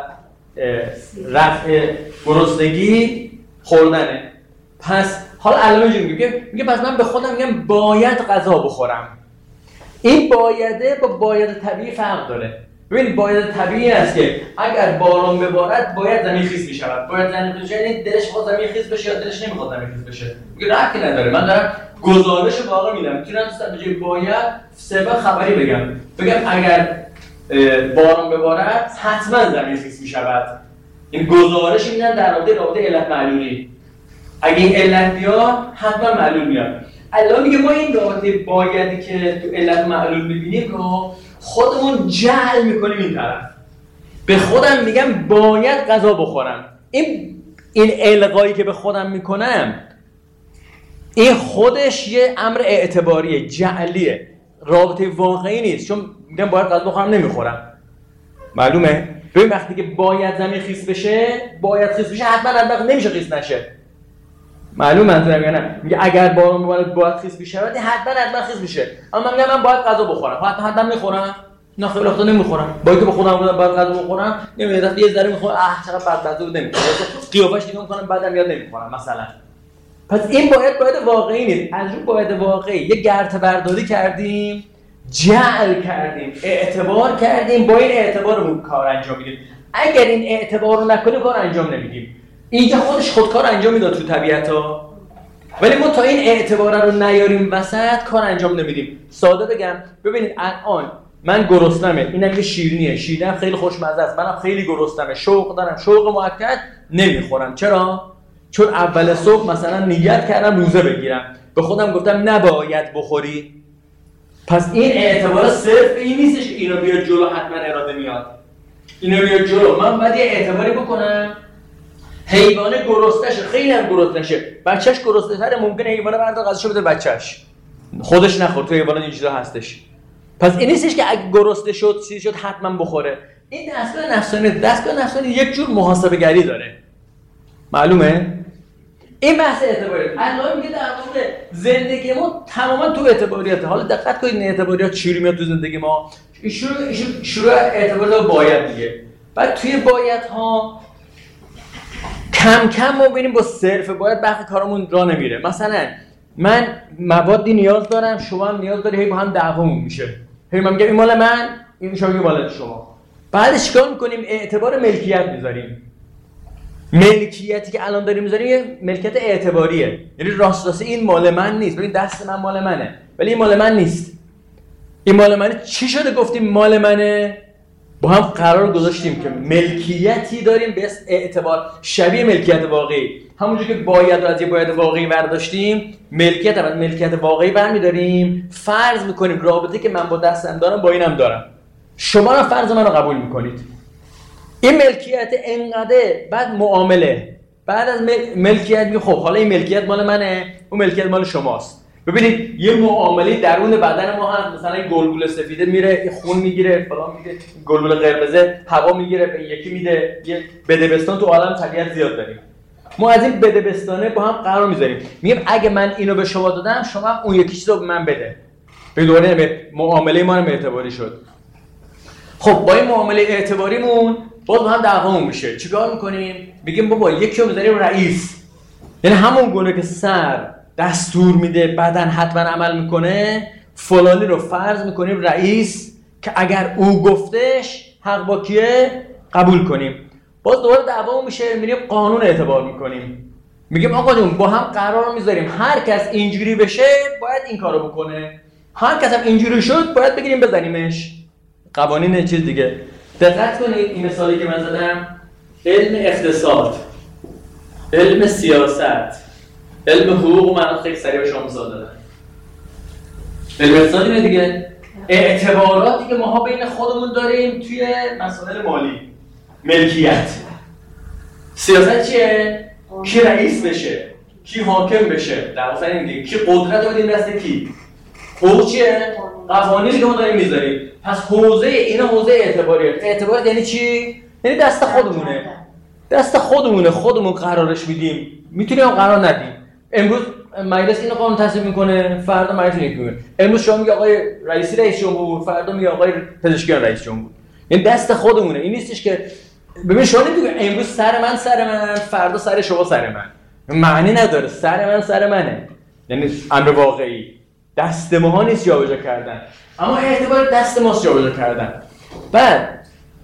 رفع گرسنگی خوردنه. پس حالا علامه چی میگه؟ میگه پس من به خودم میگم باید غذا بخورم. این بایده با باید طبیعی فرق داره. ببین باید طبیعی است که اگر باران ببارد باید زمین خیس میشود. باید زمین خیس بشه یعنی دلش میخواد زمین خیس بشه یا دلش نمیخواد زمین خیس بشه. میگه ربطی نداره. من دارم گزارش واقع میدم. میتونم به جای باید سبب خبری بگم. بگم اگر باران ببارد حتما زمین خیس میشود. این گزارش میدن در رابطه رابطه علت معلولی. اگه این علت بیاد حتما معلول میاد. الله میگه ما این رابطه بایدی که تو علت معلول میبینیم رو خودمون جعل میکنیم این طرف. به خودم میگم باید غذا بخورم. این این القایی که به خودم میکنم این خودش یه امر اعتباریه، جعلیه، رابطه واقعی نیست. چون میگم باید غذا بخورم نمیخورم. معلومه؟ ببین وقتی که باید زمین خیس بشه، باید خیس بشه حتما البته نمیشه خیس نشه. معلوم منظورم یا نه؟ میگه اگر باران ببارد باید خیس بشه، حتما حتما خیس میشه. اما من میگم من باید غذا بخورم. حتما حتما میخورم. نه خیلی وقتا نمیخورم. باید که به خودم بگم باید غذا بخورم، نمیدونم یه ذره میخورم، اه چقدر بدبخت بود نمیخورم. قیافش نگاه میکنم بعدم یاد نمیخورم مثلا. پس این باید باید واقعی نیست. از رو باید واقعی یه گرته برداری کردیم، جعل کردیم، اعتبار کردیم، با این اعتبارمون کار انجام میدیم. اگر این اعتبار رو نکنیم کار انجام نمیدیم. اینجا خودش خودکار انجام میداد تو طبیعت ها، ولی ما تا این اعتبار رو نیاریم وسط کار انجام نمیدیم. ساده بگم ببینید الان من گرسنمه، اینم یه شیرینیه، شیرینی خیلی خوشمزه است، منم خیلی گرسنمه، شوق دارم، شوق مؤکد، نمیخورم. چرا؟ چون اول صبح مثلا نیت کردم روزه بگیرم، به خودم گفتم نباید بخوری. پس این اعتبار صرف این نیستش که اینو بیاد جلو حتما اراده میاد. اینو بیاد جلو من باید یه اعتباری بکنم. حیوانه گرسنه‌شه، خیلی هم گرسنه‌شه، بچه‌ش گرسنه‌تره، ممکنه حیوانه بردا غذاشو بده بچه‌ش. خودش نخور، تو حیوانات این چیزا هستش. پس این نیستش که اگه گرسنه شد چیزی شد حتما بخوره. این دستگاه نفسانی دستگاه نفسانی یک جور محاسبه گری داره. معلومه؟ این بحث اعتباریات. الله میگه در واقع زندگی ما تماما تو اعتباریاته. حالا دقت کنید این اعتباریات چجوری میاد تو زندگی ما. شروع شروع اعتباریات باید دیگه. بعد توی باید ها کم کم ما ببینیم با صرف باید بحث کارمون راه نمیره. مثلا من موادی نیاز دارم، شما هم نیاز داری، هی با هم دعوامون میشه. هی من میگم این مال من، این شما میگه مال شما. بعدش چیکار میکنیم؟ اعتبار ملکیت میذاریم. ملکیتی که الان داریم میذاریم یه ملکیت اعتباریه. یعنی راست راست این مال من نیست. ببین دست من مال منه، ولی این مال من نیست. این مال منه. چی شده گفتیم مال منه؟ با هم قرار گذاشتیم که ملکیتی داریم به اسم اعتبار، شبیه ملکیت واقعی. همونجوری که باید رو از یه باید واقعی برداشتیم، ملکیت رو از ملکیت واقعی برمی‌داریم، فرض می‌کنیم رابطه که من با دستم دارم با اینم دارم. شما هم فرض منو قبول می‌کنید. این ملکیت انقدر، بعد معامله، بعد از ملکیت میگه خب حالا این ملکیت مال منه، اون ملکیت مال شماست. ببینید یه معامله درون بدن ما هست، مثلا این گلبول سفیده میره خون میگیره، فلان میگیره، گلبول قرمزه هوا میگیره، به یکی میده. یه بدبستان تو عالم طبیعت زیاد داریم. ما از این بدبستانه با هم قرار میذاریم، میگیم اگه من اینو به شما دادم شما اون یکی چیزو به من بده. به دوره معامله ما هم اعتباری شد. خب با این معامله اعتباریمون باز با هم دعوامون میشه. چیکار میکنیم؟ میگیم بابا یکی رو میذاریم رئیس، یعنی همون گونه که سر دستور میده بدن حتما عمل میکنه، فلانی رو فرض میکنیم رئیس که اگر او گفتش حق با کیه قبول کنیم. باز دوباره دعوامون میشه، میریم قانون اعتبار میکنیم، میگیم آقا جون با هم قرار میذاریم هر کس اینجوری بشه باید این کارو بکنه، هر کس هم اینجوری شد باید بگیریم بزنیمش. قوانین چیز دیگه. دقت کنید این مثالی که من زدم، علم اقتصاد، علم سیاست، علم حقوق، من خیلی سریع به شما مثال دادم. علم اقتصاد اینه دیگه، اعتباراتی که ماها بین خودمون داریم توی مسائل مالی، ملکیت. سیاست چیه؟ کی رئیس بشه، کی حاکم بشه، در واقع این دیگه، کی قدرت رو بدیم دست کی. حقوق چیه؟ قوانینی که ما داریم میذاریم. پس حوزه اینا حوزه اعتباریه. اعتبار یعنی چی؟ یعنی دست خودمونه. دست خودمونه، خودمون قرارش میدیم. میتونیم قرار ندیم. امروز مجلس اینو قانون تصویب میکنه، فردا مجلس اینو میکنه. امروز شما میگه آقای رئیسی رئیس جمهور، فردا میگه آقای پزشکیان رئیس جمهور. یعنی دست خودمونه. این نیستش که ببین شما نمیگه امروز سر من سر من، فردا سر شما سر من. معنی نداره. سر من سر منه. یعنی امر واقعی. دست ماها نیست جابجا کردن، اما اعتبار دست ماست جابجا کردن. بعد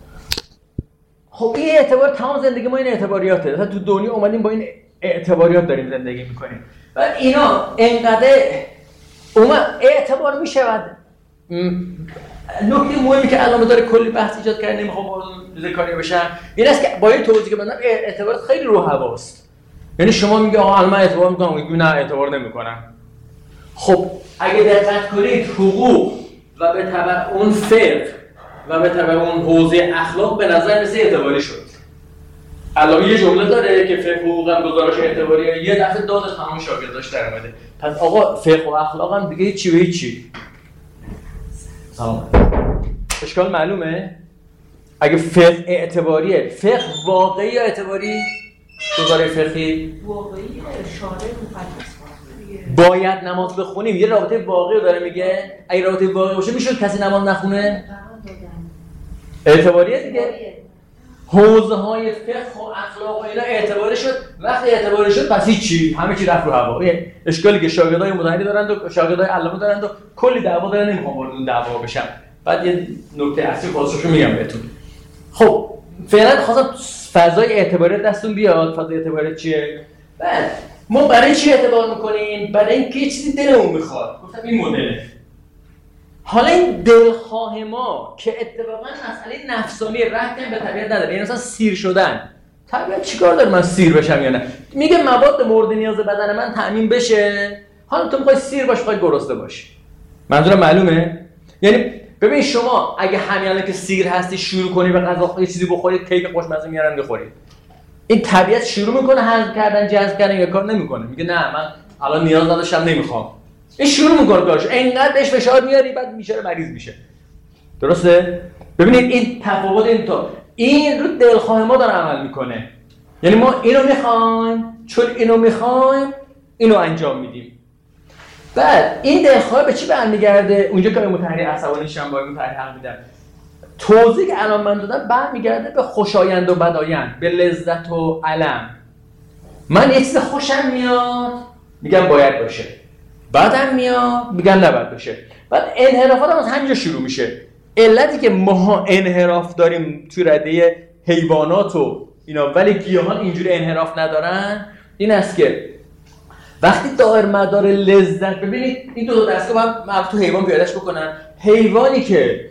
خب این اعتبار تمام زندگی ما این اعتباریاته. مثلا تو دنیا اومدیم با این اعتباریات داریم زندگی میکنیم. بعد اینا انقدر اومد اعتبار میشود. نکته مهمی که الان داره کلی بحث ایجاد کرده، نمیخوام وارد این کاری بشم، این است که با این توضیحی که بدم اعتبار خیلی رو هواست. یعنی شما میگه آقا الان من اعتبار میکنم، میگه نه اعتبار نمیکنم. خب اگه دقت کنید حقوق و به تبع اون فقه و به تبع اون حوزه اخلاق به نظر مثل اعتباری شد. علاوه یه جمله داره که فقه حقوق هم گزارش اعتباریه، یه دفعه دادش تمام شاگرداش در اومده. پس آقا فقه و اخلاق هم دیگه چی به چی؟ سلام. اشکال معلومه؟ اگه فقه اعتباریه، فقه واقعی یا اعتباری؟ گزارش فقهی واقعی اشاره مقدس باید نماز بخونیم. یه رابطه واقعی داره میگه. اگه رابطه واقعی باشه میشه کسی نماز نخونه؟ اعتباریه دیگه. حوزه های فقه و اخلاق و اینا اعتباری شد. وقتی اعتباری شد پس هیچی، همه چی رفت رو هوا. اشکالی که شاگردای مدنی دارند و شاگردای علامه دارند و کلی دعوا دارن، نمیخوام وارد اون دعوا بشم. بعد یه نکته اصلی خاصشو میگم بهتون. خب فعلا خواستم فضای اعتباری دستون بیاد. فضای اعتباری چیه؟ بعد ما برای چی اعتبار میکنیم؟ برای اینکه یه چیزی دلمون میخواد. گفتم این مدله. حالا این دلخواه ما که اتفاقا مسئله نفسانی رحم به طبیعت نداره، یعنی مثلا سیر شدن، طبیعت چیکار داره من سیر بشم یا نه؟ میگه مواد مورد نیاز بدن من تامین بشه. حالا تو میخوای سیر باش، میخوای گرسنه باش. منظورم معلومه؟ یعنی ببین شما اگه همین که سیر هستی شروع کنی به غذا یه چیزی بخورید، کیک خوشمزه میارن بخورید، این طبیعت شروع میکنه هضم کردن، جذب کردن، یا کار نمیکنه؟ میگه نه من الان نیاز نداشتم نمیخوام. این شروع میکنه کارش، اینقدر بهش فشار میاری بعد میشه مریض میشه. درسته؟ ببینید این تفاوت این تا این رو دلخواه ما داره عمل میکنه. یعنی ما اینو میخوایم، چون اینو میخوایم اینو انجام میدیم. بعد این دلخواه به چی برمیگرده؟ اونجا که متحری عصبانیش هم باید متحری حق میدم. توضیح که الان من دادم برمیگرده به خوشایند و بدایند، به لذت و الم. من یه چیز خوشم میاد میگم باید باشه، بعدم میاد میگم نباید باشه. بعد انحرافات هم از همینجا شروع میشه. علتی که ما انحراف داریم تو رده حیوانات و اینا ولی گیاهان اینجوری انحراف ندارن این است که وقتی دائر مدار لذت، ببینید این دو تا دستگاه باید من تو حیوان پیادهش بکنن. حیوانی که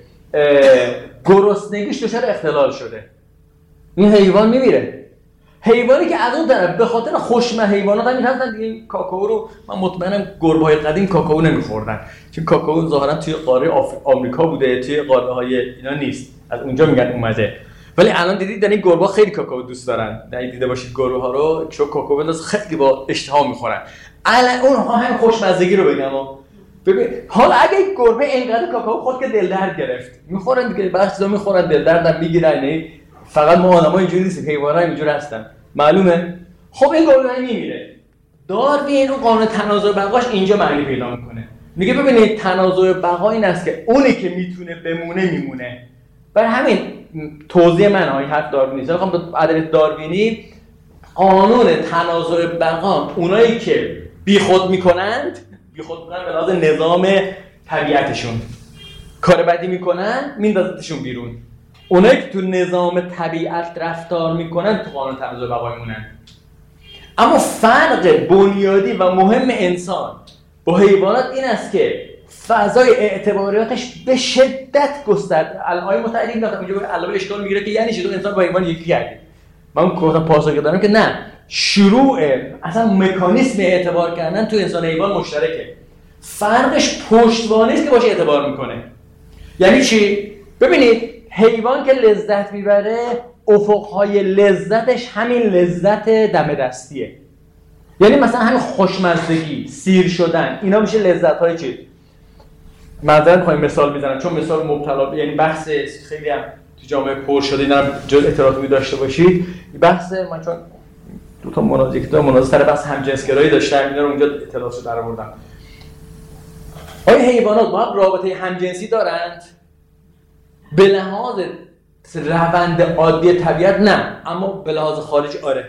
گرسنگیش دچار اختلال شده این حیوان میمیره. حیوانی که از اون طرف به خاطر خشم حیوانات همین هستن دیگه، کاکائو رو من مطمئنم گربه‌های قدیم کاکائو نمیخوردن چون کاکائو ظاهرا توی قاره آمریکا بوده، توی قاره های اینا نیست، از اونجا میگن اومده. ولی الان دیدید این گربه‌ها خیلی کاکائو دوست دارن، دیده باشید گربه‌ها رو چون کاکائو بنداز خیلی با اشتها میخورن. الان اونها هم خوشمزگی رو بگم ببین حالا اگه یک گربه اینقدر کاکائو خود که دل درد گرفت میخورن دیگه، بعضی چیزا میخورن دل دردم میگیرن. نه فقط ما آدم‌ها اینجوری نیستیم، حیوانات هم اینجوری هستن معلومه. خب این گربه میمیره. داروین اون قانون تناسب بقاش اینجا معنی پیدا میکنه. میگه ببینید تناسب بقا این است که اونی که میتونه بمونه میمونه. برای همین توضیح من های حرف داروینی است. میخوام به ادبیات داروینی قانون تناسب بقا اونایی که بیخود میکنند، بیخود میکنن به لحاظ نظام طبیعتشون، کار بدی میکنن میندازتشون بیرون. اونایی که تو نظام طبیعت رفتار میکنن تو قانون تناسب بقا میمونن. اما فرق بنیادی و مهم انسان با حیوانات این است که فضای اعتباریاتش به شدت گسترده. الهای متعدد دادم اینجا به علاوه اشکال میگیره که یعنی چطور انسان با حیوان یکی کردیم. من گفتم پاسخ دادم که نه، شروع اصلا مکانیسم اعتبار کردن تو انسان حیوان مشترکه. فرقش پشتوانه است که باشه اعتبار میکنه. یعنی چی؟ ببینید حیوان که لذت میبره افقهای لذتش همین لذت دم دستیه. یعنی مثلا همین خوشمزدگی، سیر شدن، اینا میشه لذت‌های چی؟ معذرت می‌خوام مثال میزنم چون مثال مبتلا، یعنی بحث خیلی هم تو جامعه پر شده، اینا جز اطلاعاتی داشته باشید. بحث من چون دو تا مناظره یک تا مناظره سر بحث همجنسگرایی داشتم، اینا رو اونجا اطلاعاتشو درآوردم. آیا حیوانات با هم رابطه همجنسی دارند؟ به لحاظ روند عادی طبیعت نه، اما به لحاظ خارجی آره.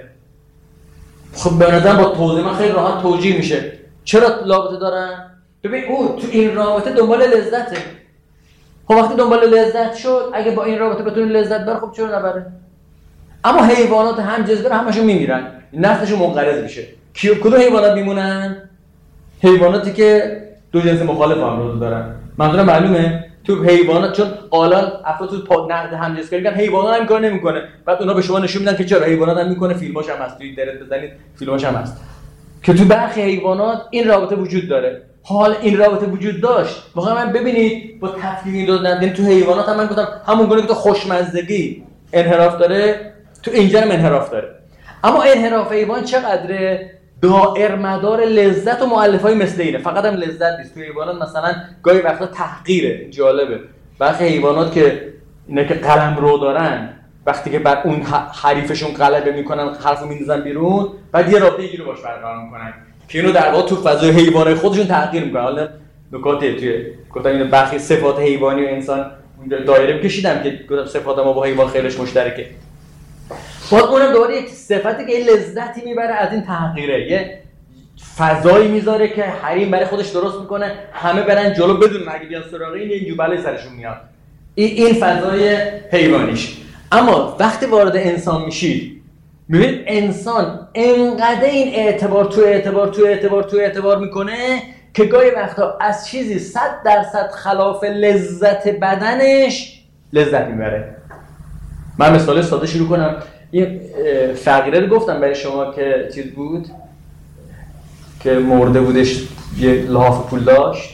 خب به نظرم با توضیح من خیلی راحت توجیه میشه چرا رابطه دارن. ببین او تو این رابطه دنبال لذته. خب وقتی دنبال لذت شد اگه با این رابطه بتونه لذت بره خب چرا نبره. اما حیوانات همجنسگر همشون میمیرن، نسلشون منقرض میشه. کدوم حیوانات میمونن؟ حیواناتی که دو جنس مخالف هم رو دارن. منظورم معلومه؟ تو حیوانات چون الان افراد تو پاد نقد همجنسگری میگن حیوانات هم کار نمیکنه، بعد اونا به شما نشون میدن که چرا حیوانات هم میکنه، فیلماش هم هست، توی اینترنت بزنید فیلماش هم هست که تو برخی حیوانات این رابطه وجود داره. حال این رابطه وجود داشت واقعا من ببینید با تفکیک این دو یعنی تو حیوانات هم من گفتم همون گونه که تو خوشمزدگی انحراف داره تو اینجا هم انحراف داره. اما انحراف حیوان چقدره؟ دائر مدار لذت و مؤلفه‌های مثل اینه. فقط هم لذت نیست، تو حیوانات مثلا گاهی وقتا تحقیره. جالبه برخی حیوانات که اینا که قلمرو دارن وقتی که بر اون حریفشون غلبه میکنن حرفو میندازن بیرون، بعد یه رابطه اینجوری باش برقرار میکنن که اینو در واقع تو فضای حیوانات خودشون تحقیر میکنن. حالا نکاته توی گفتم اینو برخی صفات حیوانی و انسان دایره کشیدم که گفتم صفات ما با حیوان خیلیش مشترکه. باز اونم دوباره یک صفتی که لذتی میبره از این تحقیره، یه فضایی میذاره که حریم برای خودش درست میکنه همه برن جلو بدون اگه بیان سراغ این اینجور بلای سرشون میاد. این فضای حیوانیش. اما وقتی وارد انسان میشید میبینید انسان انقدر این اعتبار تو اعتبار تو اعتبار تو اعتبار میکنه که گاهی وقتا از چیزی صد درصد خلاف لذت بدنش لذت میبره. من مثال ساده شروع کنم. این فقیره رو گفتم برای شما که چیز بود که مرده بودش یه لحاف پول داشت.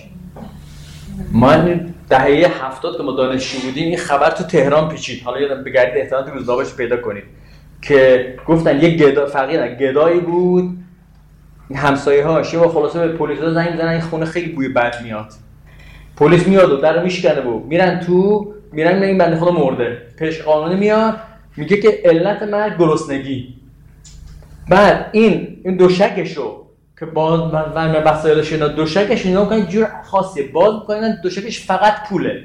من دهه هفتاد که ما دانشجو بودیم این خبر تو تهران پیچید. حالا یادم بگردید احتمالاً روزنامه‌اش پیدا کنید که گفتن یه گدا فقیر گدایی بود همسایه هاش یه بار خلاصه به پلیس زنگ میزنن این خونه خیلی بوی بد میاد. پلیس میاد و درو میشکنه و میرن تو، میرن میگن این بنده خدا مرده. پزشک قانونی میاد میگه که علت مرگ گرسنگی. بعد این این دوشکشو که باز من وسایلش اینا دوشکش اینا میگن جور خاصیه، باز میکنن دوشکش فقط پوله.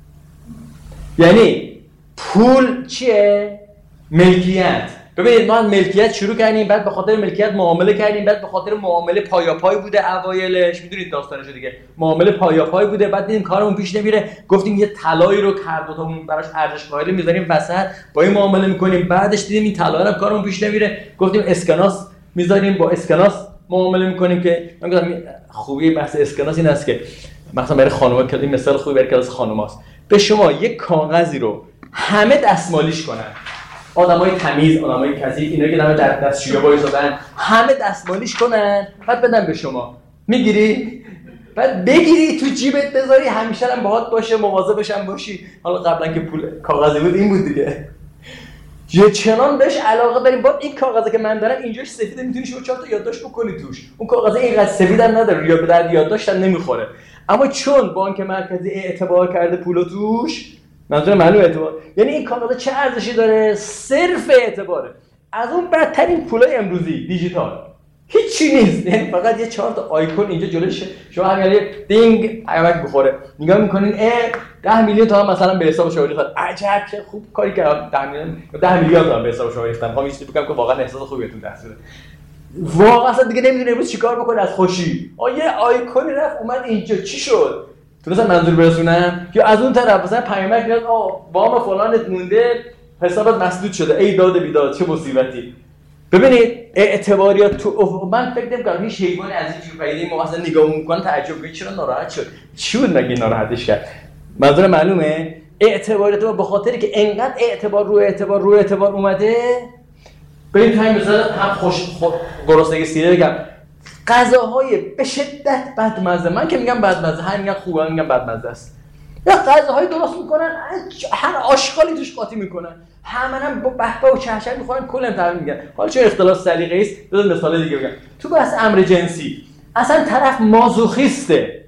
یعنی پول چیه؟ ملکیت. ببینید ما ملکیت شروع کردیم، بعد به خاطر ملکیت معامله کردیم، بعد به خاطر معامله پایاپای بوده اوایلش، میدونید داستانشو دیگه، معامله پایاپای بوده، بعد دیدیم کارمون پیش نمیره، گفتیم یه طلایی رو کردوتامون براش ارزش قائل میذاریم وسط، با این معامله میکنیم، بعدش دیدیم این طلا رو کارمون پیش نمیره، گفتیم اسکناس میذاریم، با اسکناس معامله میکنیم. که من گفتم خوبی بحث اسکناس این است که مثلا برای خانم‌ها که این مثال خوبی برای کلاس خانم‌هاست، به شما یک کاغذی رو همه دستمالیش کنن، آدمای تمیز، آدمای کثیف، اینا که دم در دستشویی وایسادن، همه دستمالیش کنن، بعد بدن به شما. میگیری؟ بعد بگیری تو جیبت بذاری، همیشه هم باهات باشه، مواظبش هم باشی. حالا قبلا که پول کاغذی بود این بود دیگه. یه چنان بهش علاقه داریم. بعد این کاغذی که من دارم اینجاش سفیده، میتونی شما چهار تا یادداشت بکنی توش. اون کاغذ اینقدر سفید هم نداره، یا به درد یادداشت هم نمیخوره. اما چون بانک مرکزی اعتبار کرده پولو توش، منظور معلومه اعتبار، یعنی این کاغذ چه ارزشی داره؟ صرف اعتباره. از اون بدترین پولای امروزی دیجیتال هیچی نیست، یعنی فقط یه چهار تا آیکون اینجا جلوشه، شما همین یه دینگ پیامک بخوره نگاه میکنین اه ده میلیون تومان مثلا به حساب شما ریختن، عجب چه خوب کاری کردم، ده میلیون ده میلیارد تومان به حساب شما ریختن. میخوام چیزی بگم که واقعا احساس خوبی بهتون دست بده. واقعا اصلا دیگه نمیدونه امروز چیکار بکنه از خوشی. آ یه آیکونی رفت اومد اینجا، چی شد؟ تونستم منظور برسونم؟ یا از اون طرف مثلا پیامک میاد آ وام فلانت مونده، حسابت مسدود شده، ای داد بیداد، چه مصیبتی. ببینید اعتباریات تو من فکر نمی‌کنم هیچ حیوان از این جور پیدا ما اصلا نگاه می‌کنه تعجب کنه چرا ناراحت شد، چی بود مگه ناراحتش کرد. منظور معلومه؟ اعتباریات ما به خاطری که انقدر اعتبار رو اعتبار رو اعتبار اومده. ببین تو همین مثلا هم خوش گرسنگی سیره بگم، غذاهای به شدت بدمزه، من که میگم بدمزه، هر میگن خوبه، میگم بدمزه است، یا غذاهای درست میکنن هر آشغالی توش قاطی میکنن، همونم با بهبه و چهچه میخورن، کلا تمام میگن. حالا چون اختلاف سلیقه‌ای است بذار مثال دیگه بگم. تو بحث امر جنسی اصلا طرف مازوخیسته.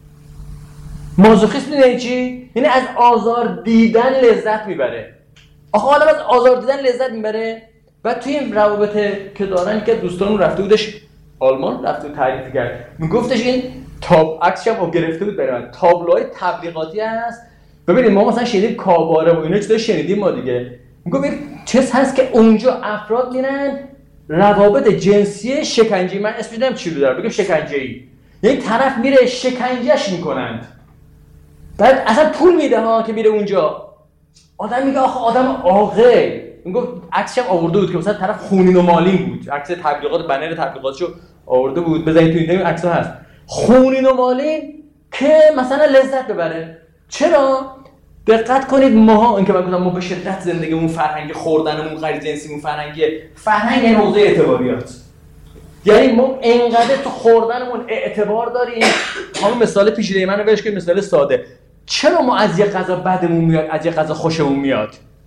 مازوخیست میدونی چی؟ یعنی از آزار دیدن لذت میبره. آخه آدم از آزار دیدن لذت میبره. بعد توی این روابط که دارن که دوستانمون رفته بودش آلمان، رفته بود تعریف کرد، میگفتش این تاب عکسش هم گرفته بود برای من، تابلوهای تبلیغاتی هست. ببینید ما مثلا شنیدیم کاباره و اینا چیزا شنیدیم ما دیگه. میگم ببین چیز هست که اونجا افراد میرن روابط جنسی شکنجه، من اسم میدم چی رو دارم بگم شکنجه‌ای، یعنی طرف میره شکنجهش میکنند، بعد اصلا پول میده ها که میره اونجا. آدم میگه آخه آدم عاقل. میگم عکسش هم آورده بود که مثلا طرف خونین و مالین بود، عکس تبلیغات بنر تبلیغاتشو آورده بود، بزنید تو اینترنت عکس‌ها هست، خونین و مالین که مثلا لذت ببره. چرا؟ دقت کنید ماها، اینکه من گفتم ما به شدت زندگیمون فرهنگ خوردنمون، غریزه جنسیمون فرهنگه، فرهنگ یعنی موضوع اعتباریات، یعنی ما انقدر تو خوردنمون اعتبار داریم. همون مثال پیچیده منو بهش که مثال ساده، چرا ما از یه غذا بدمون میاد از یه غذا خوشمون میاد؟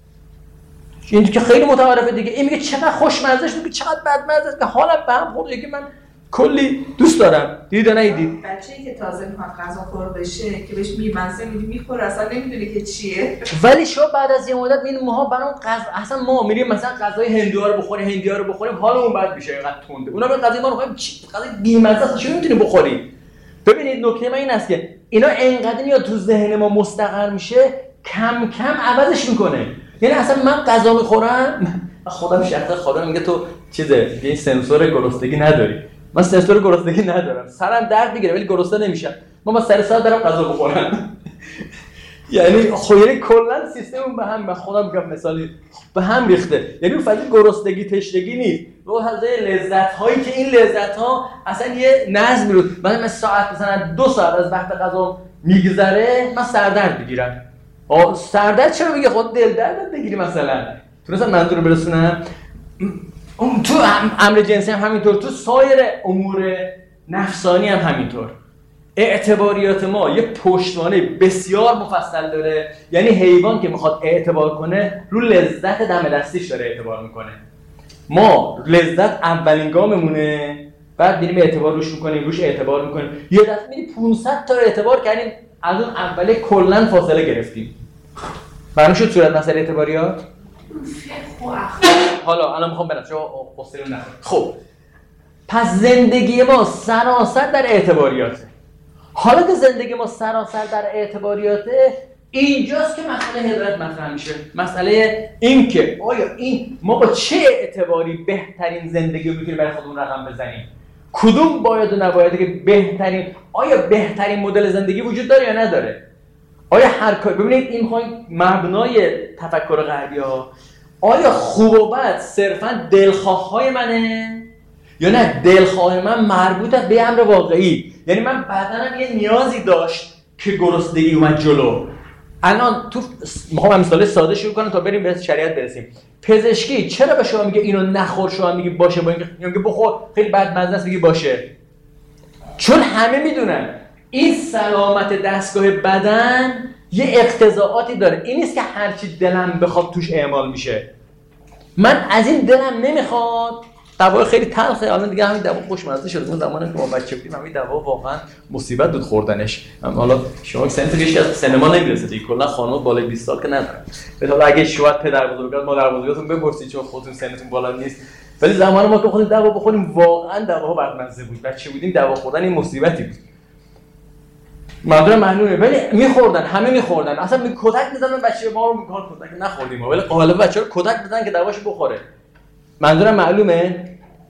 این که خیلی متعارفه دیگه. این میگه چقدر خوشمزه‌اش، میگه چقدر بدمزه، که حالم به هم خورده که من کلی دوست دارم. دیدید یا ندیدید؟ بچه‌ای که تازه میخواد غذا خور بشه که بهش میمزه میدی میخوره، اصلا نمیدونه که چیه. ولی شما بعد از یه مدت میبینید ماها برام غذا، اصلا ما میریم مثلا غذای هندی‌ها رو بخوریم، هندی‌ها رو بخوریم حالمون بد میشه، اینقدر تنده. اونا به غذای ما رو میگن غذای بی‌مزه است، چرا نمیتونی بخوری؟ ببینید نکته من این است که اینا انقدر میاد تو ذهن ما مستقر میشه، کم کم عوضش میکنه. یعنی اصلا من غذا میخورم، خودم شخصا خودم میگه تو چیزه، این سنسور گرسنگی نداری. من سنسور گرسنگی ندارم، سرم درد میگیره ولی گرسنه نمیشم. من با سر ساعت دارم غذا بخورم. یعنی خب یعنی کلا سیستممون به هم، من خودم میگم مثالی به هم ریخته. یعنی فقط گرسنگی تشنگی نیست، رو حاضر لذت هایی که این لذت ها اصلا یه نظمی رو، مثلا من ساعت مثلا دو ساعت از وقت غذا میگذره من سردرد میگیرم. آ سردرد چرا میگه؟ خود دل درد بگیری مثلا. تونستم منظور رو برسونم؟ اون تو امر جنسی هم همینطور، تو سایر امور نفسانی هم همینطور. اعتباریات ما یه پشتوانه بسیار مفصل داره. یعنی حیوان که میخواد اعتبار کنه رو لذت دم دستیش داره اعتبار میکنه. ما لذت اولین گاممونه، بعد میریم اعتبار روش میکنیم، روش اعتبار میکنیم، یه دفعه میریم پانصد تا اعتبار کردیم، از اون اوله کلا فاصله گرفتیم. معلوم شد صورت مسئله اعتباریات؟ فقه و اخلاق. حالا الان میخوام برم چون حوصله ندارم. خب پس زندگی ما سراسر در اعتباریاته. حالا که زندگی ما سراسر در اعتباریاته، اینجاست که مسئله هدایت مطرح میشه. مسئله این که آیا این ما با چه اعتباری بهترین زندگی رو میتونیم برای خودمون رقم بزنیم؟ کدوم باید و نباید که بهترین، آیا بهترین مدل زندگی وجود داره یا نداره؟ آیا هر کار، ببینید این میخوایم مبنای تفکر غربی ها، آیا خوب و بد صرفا دلخواه‌های منه یا نه دلخواه من مربوط است به امر واقعی؟ یعنی من بدنم یه نیازی داشت که گرسنگی اومد جلو. الان تو میخوام مثال ساده شروع کنم تا بریم به شریعت برسیم. پزشکی چرا به شما میگه اینو نخور، شما میگی باشه، با اینکه میگه بخور خیلی بدمزه است میگی باشه؟ چون همه میدونن این سلامت دستگاه بدن یه اقتضاعاتی داره. این نیست که هرچی دلم بخواد توش اعمال میشه. من از این دلم نمیخواد، دوا خیلی تلخه. الان دیگه همین دوا خوشمزه شده. اون زمانی که ما بچه بودیم همین دوا واقعا مصیبت بود خوردنش. حالا شما سنت ریش از سینما نمیرسه دیگه، کلا خانم بالای بیست سال که ندارن. به حالا اگه شوات پدر بزرگات مادر بزرگاتون بپرسید چون خودتون سنتون بالا نیست، ولی زمان ما که خودمون دوا بخوریم واقعا دواها بدمزه بود. بچه بودیم دوا خوردن این مصیبتی بود. مادر معلومه، ولی میخوردن، همه میخوردن. اصلا می کتک میزنن بچه ما رو، میگن کتک نخوردیم، ولی غالب بچه‌ها رو کتک میزنن که دواش بخوره. منظورم معلومه؟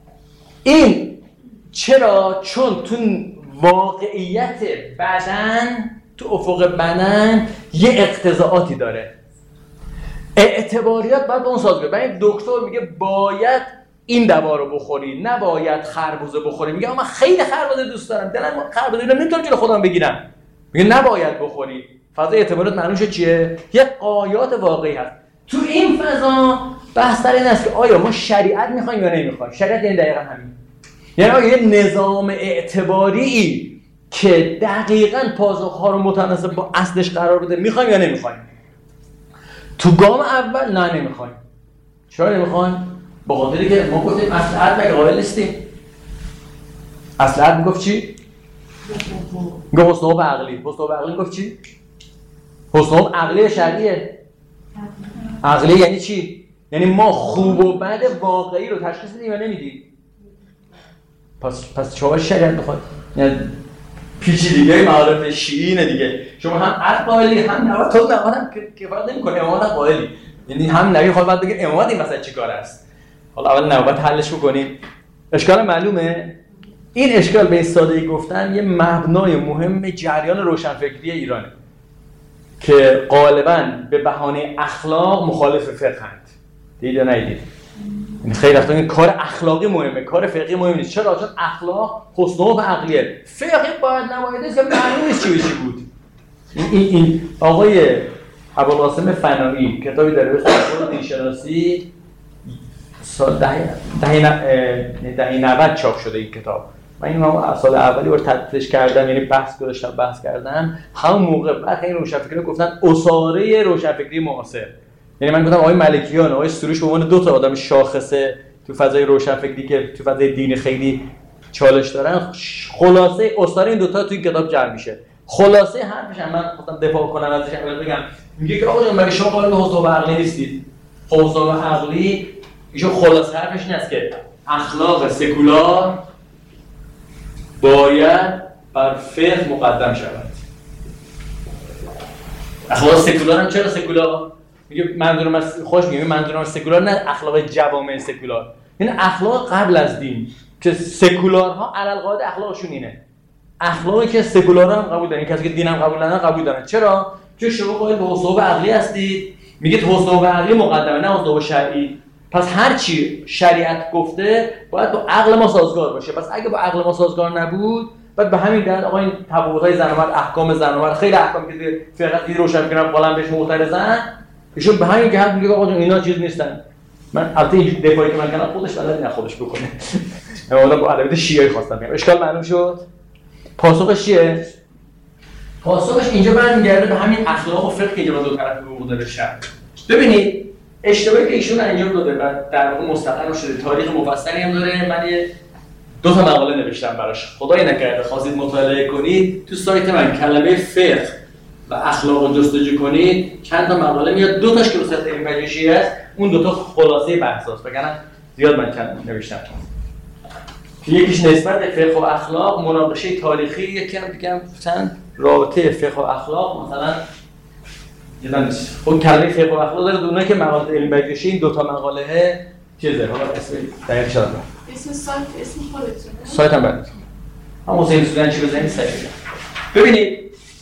این چرا؟ چون تو واقعیت بدن، تو افق بدن یه اقتضاعاتی داره. اعتباریات باید با اون سازگار. برای دکتر میگه باید این دوا رو بخوری، نباید خربوزه بخوری. میگه من خیلی خربوزه دوست دارم، دلم خربوزه رو نمیتونم جلو خودم بگیرم. میگه نباید بخوری. فضا اعتبارات معلوم شد چیه؟ یه قایات واقعی هست. تو این فضا بحث سر این است که آیا ما شریعت میخوایم یا نمیخوایم. شریعت یعنی دقیقاً همین. یعنی آیا یه نظام اعتباری که دقیقاً پاسخ‌ها رو متناسب با اصلش قرار بده میخوایم یا نمیخوایم. تو گام اول نه نمیخوایم. چرا نمیخوایم؟ به خاطری که ما گفتیم اصل عقل مگه قائل نیستیم. اصل عقل میگفت چی؟ میگه حسن و عقلی. حسن و عقلی میگفت چی؟ حسن و عقلی شرعیه. عقلی یعنی چی؟ یعنی ما خوب و بد واقعی رو تشخیص میدیم یا نمیدیم؟ پس پس چهار شریعت میخواد. یعنی پیچیدگی معارف شیعیه دیگه. شما هم عقل قائلی هم نواد تو نواد هم کفایت نمیکنه، امامت هم قائلی. یعنی هم نبی خود باید بگه امامت این مسئله چیکار است. حالا اول نوبت حلش بکنیم. اشکال معلومه؟ این اشکال به سادگی گفتن یه مبنای مهم جریان روشنفکری ایرانه که غالباً به بهانه اخلاق مخالف فقهند. دید یا ندید؟ این خیلی وقتا این کار اخلاقی مهمه، کار فقهی مهم نیست. چرا؟ چون اخلاق حسن و عقلیه. فقهی باید نمایده است که معلوم نیست چی به چی بود. این این, این آقای ابوالقاسم فنایی کتابی داره به اسم دینشناسی، سال دهه دهه نود چاپ شده این کتاب. من این سال اولی بار تدریس کردم، یعنی بحث گذاشتم بحث کردم. همون موقع بعد این روشنفکری گفتن اساره روشنفکری معاصر. یعنی من گفتم آقای ملکیان، آقای سروش به عنوان دو تا آدم شاخصه تو فضای روشنفکری که تو فضای دینی خیلی چالش دارن، خلاصه اساره این دو تا تو این کتاب جمع میشه. خلاصه حرفش هم من گفتم دفاع کنم ازش، اول بگم میگه که آقا جان مگه شما قائل به حسن و عقلی نیستید؟ حسن و عقلی ایشون خلاصه حرفش این است که اخلاق سکولار باید بر فقه مقدم شود. اخلاق سکولار هم چرا سکولار؟ میگه منظورم از خوش میگه منظورم از سکولار نه اخلاق جوامع سکولار، یعنی اخلاق قبل از دین که سکولارها علل قاعده اخلاقشون اینه. اخلاقی که سکولارها هم قبول دارن، کسی که دین هم قبول ندارن قبول دارن. چرا؟ چون شما قائل به حسن و عقلی هستید، میگید حسن و عقلی مقدمه نه حسن و شرعی. پس هر چی شریعت گفته باید با عقل ما سازگار باشه. پس اگه با عقل ما سازگار نبود، بعد به همین دلیل آقا این تفاوت‌های زن و مرد، احکام زن و مرد، خیلی احکامی که فقط روشن می‌کنن قلم بهش معترضن، ایشون به همین جهت میگه آقا اینا چیز نیستن. من البته این دفاعی که من کردم خودش بلد نه خودش بکنه. اولا با ادبیات شیعی خواستم بگم. اشکال معلوم شد؟ پاسخش چیه؟ پاسخش اینجا برمیگرده به همین اخلاق و فقه که اینجا دو طرف حقوق داره شر. ببینید اشتباهی که ایشون انجام داده و در واقع مستقر شده، تاریخ مفصلی هم داره. من یه دو تا مقاله نوشتم براش. خدای نکرده خواستید مطالعه کنید تو سایت من کلمه فقه و اخلاق رو جستجو کنید چند تا مقاله میاد، دو تاش که به صورت علمی پژوهشی هست، اون دو تا خلاصه بحثاست، وگرنه زیاد من چند نوشتم. یکیش نسبت فقه و اخلاق، مناقشه تاریخی، یکی هم دیگه چند رابطه فقه و اخلاق، مثلا یادم نیست. اون کلمه فقه و اخلاق داره، اونایی که مقاله علمی پژوهشی این دو تا مقاله چیزه. حالا اسم دقیق شده اسم سایت اسم خودتونه. سایت هم بعد هم حسین سودان چی بزنید سایت. ببینید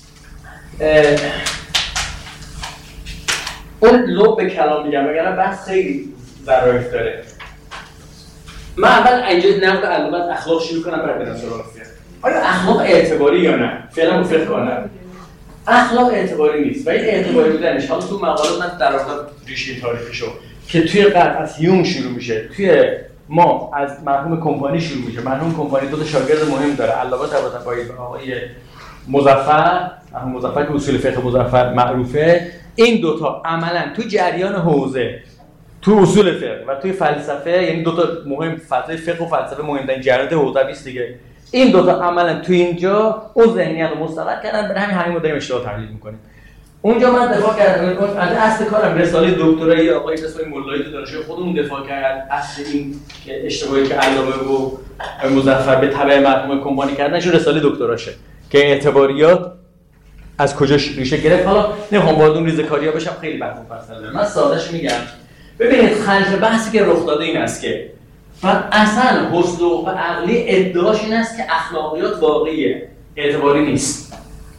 اون لب کلام میگم، وگرنه بحث خیلی ظرافت داره. من اول اینجا نقد علامت اخلاق شروع کنم بعد برم سراغ فقه. آیا اخلاق اعتباری یا نه؟ فعلا با فقه کنم. اخلاق اعتباری نیست و این اعتباری بودنش حالا تو مقاله من در واقع ریشه تاریخیشو که توی قرن از هیوم شروع میشه، توی ما از مرحوم کمپانی شروع میشه. مرحوم کمپانی دو تا شاگرد مهم داره، علاوه بر طباطبایی و آقای مظفر، مرحوم مظفر که اصول فقه مظفر معروفه، این دوتا عملاً تو جریان حوزه، تو اصول فقه و توی فلسفه، یعنی دو تا مهم فلسفه فقه و فلسفه مهم‌ترین جریان حوزوی است دیگه. این دوتا عملاً تو اینجا اون ذهنیت رو مستقر کردن، برای همین همین ما داریم اشتباه تحلیل می‌کنیم. اونجا من دفاع کردم از اصل کارم رساله دکترایی آقای رسوایی مولایی دانشجوی خودمون دفاع کرد. اصل این که اشتباهی که علامه و مظفر به تبع مرحوم کمپانی کردنش رساله دکتراشه که اعتباریات از کجا ریشه گرفت. حالا نمیخوام وارد اون ریزه‌کاری‌ها بشم، خیلی بحث مفصل داره. من سادهش میگم. ببینید خلق بحثی که رخ داده این است که و اصلا حسن و عقلی ادعاش این است که اخلاقیات واقعیه، اعتباری نیست.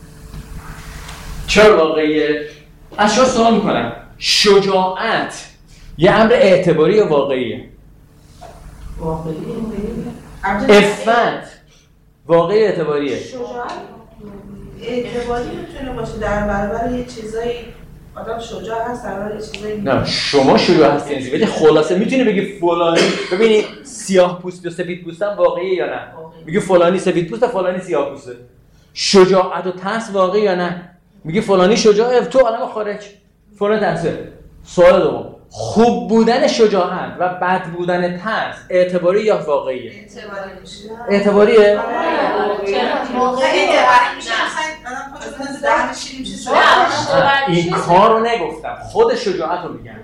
چرا واقعیه؟ از شما سوال میکنم شجاعت یه امر اعتباری یا واقعیه؟ واقعیه. عفت واقعی اعتباریه؟ شجاعت اعتباری میتونه باشه در برابر یه چیزایی آدم شجاع هست در برابر یه چیزایی. نه شما شجاع هستین، ولی خلاصه میتونی بگی فلانی، ببینید سیاه پوست و سفید پوستم واقعیه یا نه؟ میگی فلانی سفید پوسته فلانی سیاه پوسته. شجاعت و ترس واقعی یا نه؟ میگی فلانی شجاعه تو عالم خارج، فلان ترسه. سوال دوم، خوب بودن شجاعت و بد بودن ترس اعتباری یا واقعیه؟ اعتباری میشه. اعتباریه؟ واقعیه. این کار رو نگفتم، خود شجاعت رو میگم.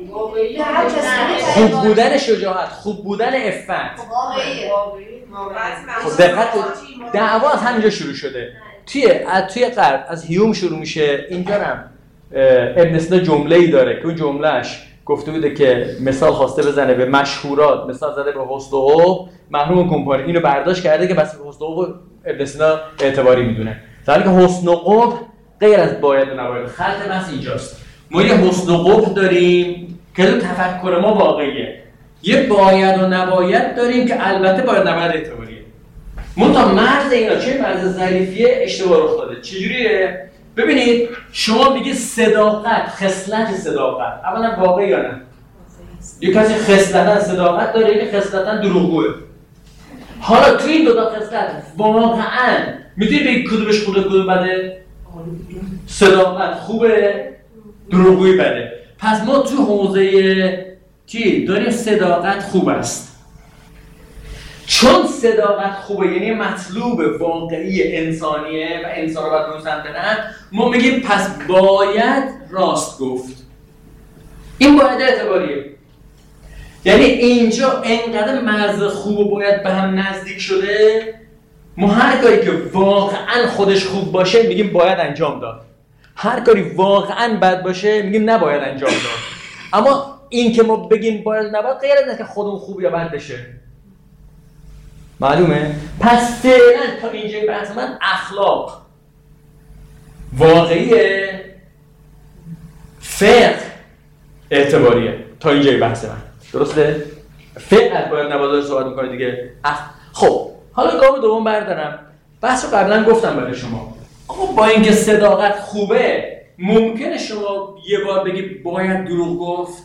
خوب بودن شجاعت، خوب بودن عفت. واقعیه. خب دقت دعوا از همینجا شروع شده. توی توی قرن از هیوم شروع میشه. اینجا هم ابن سینا جمله‌ای داره که اون جملهش گفته بوده که مثال خواسته بزنه به مشهورات، مثال زده به حسن و حب. مرحوم کمپانی اینو برداشت کرده که بس حسن و حب ابن سینا اعتباری میدونه، در حالی که حسن و قبح غیر از باید و نباید. خلط بحث اینجاست. ما یه حسن و قبح داریم که تو تفکر ما واقعیه، یه باید و نباید داریم که البته باید نباید اعتباریه. منتها مرز اینا چه مرز ظریفیه اشتباه رخ داده. چجوریه؟ ببینید شما میگی صداقت، خصلت صداقت اولا واقعی یا نه؟ یک کسی خصلتا صداقت داره، یک خصلتا دروغگوئه. حالا تو این دو تا خصلت واقعا میتونی بگی کدومش خوبه کدوم بده؟ صداقت خوبه، دروغگویی بده. پس ما تو حوزه چی داریم؟ صداقت خوب است. چون صداقت خوبه یعنی مطلوب واقعی انسانیه و انسان رو باید روزن بدن، ما میگیم پس باید راست گفت. این باید اعتباریه. یعنی اینجا انقدر مرز خوب و باید به هم نزدیک شده، ما هر کاری که واقعا خودش خوب باشه میگیم باید انجام داد، هر کاری واقعا بد باشه میگیم نباید انجام داد. اما این که ما بگیم باید نباید غیر از اینه که خودمون خوب یا بد بشه. معلومه؟ پس فعلا تا اینجای بحث من اخلاق واقعیه، فقه اعتباریه. تا اینجای بحث من درسته؟ فقه باید نباید صحبت میکنه دیگه. اخ... خب حالا گام دوم بردارم. بحث رو قبلا گفتم برای شما. آقا با اینکه صداقت خوبه ممکنه شما یه بار بگی باید دروغ گفت؟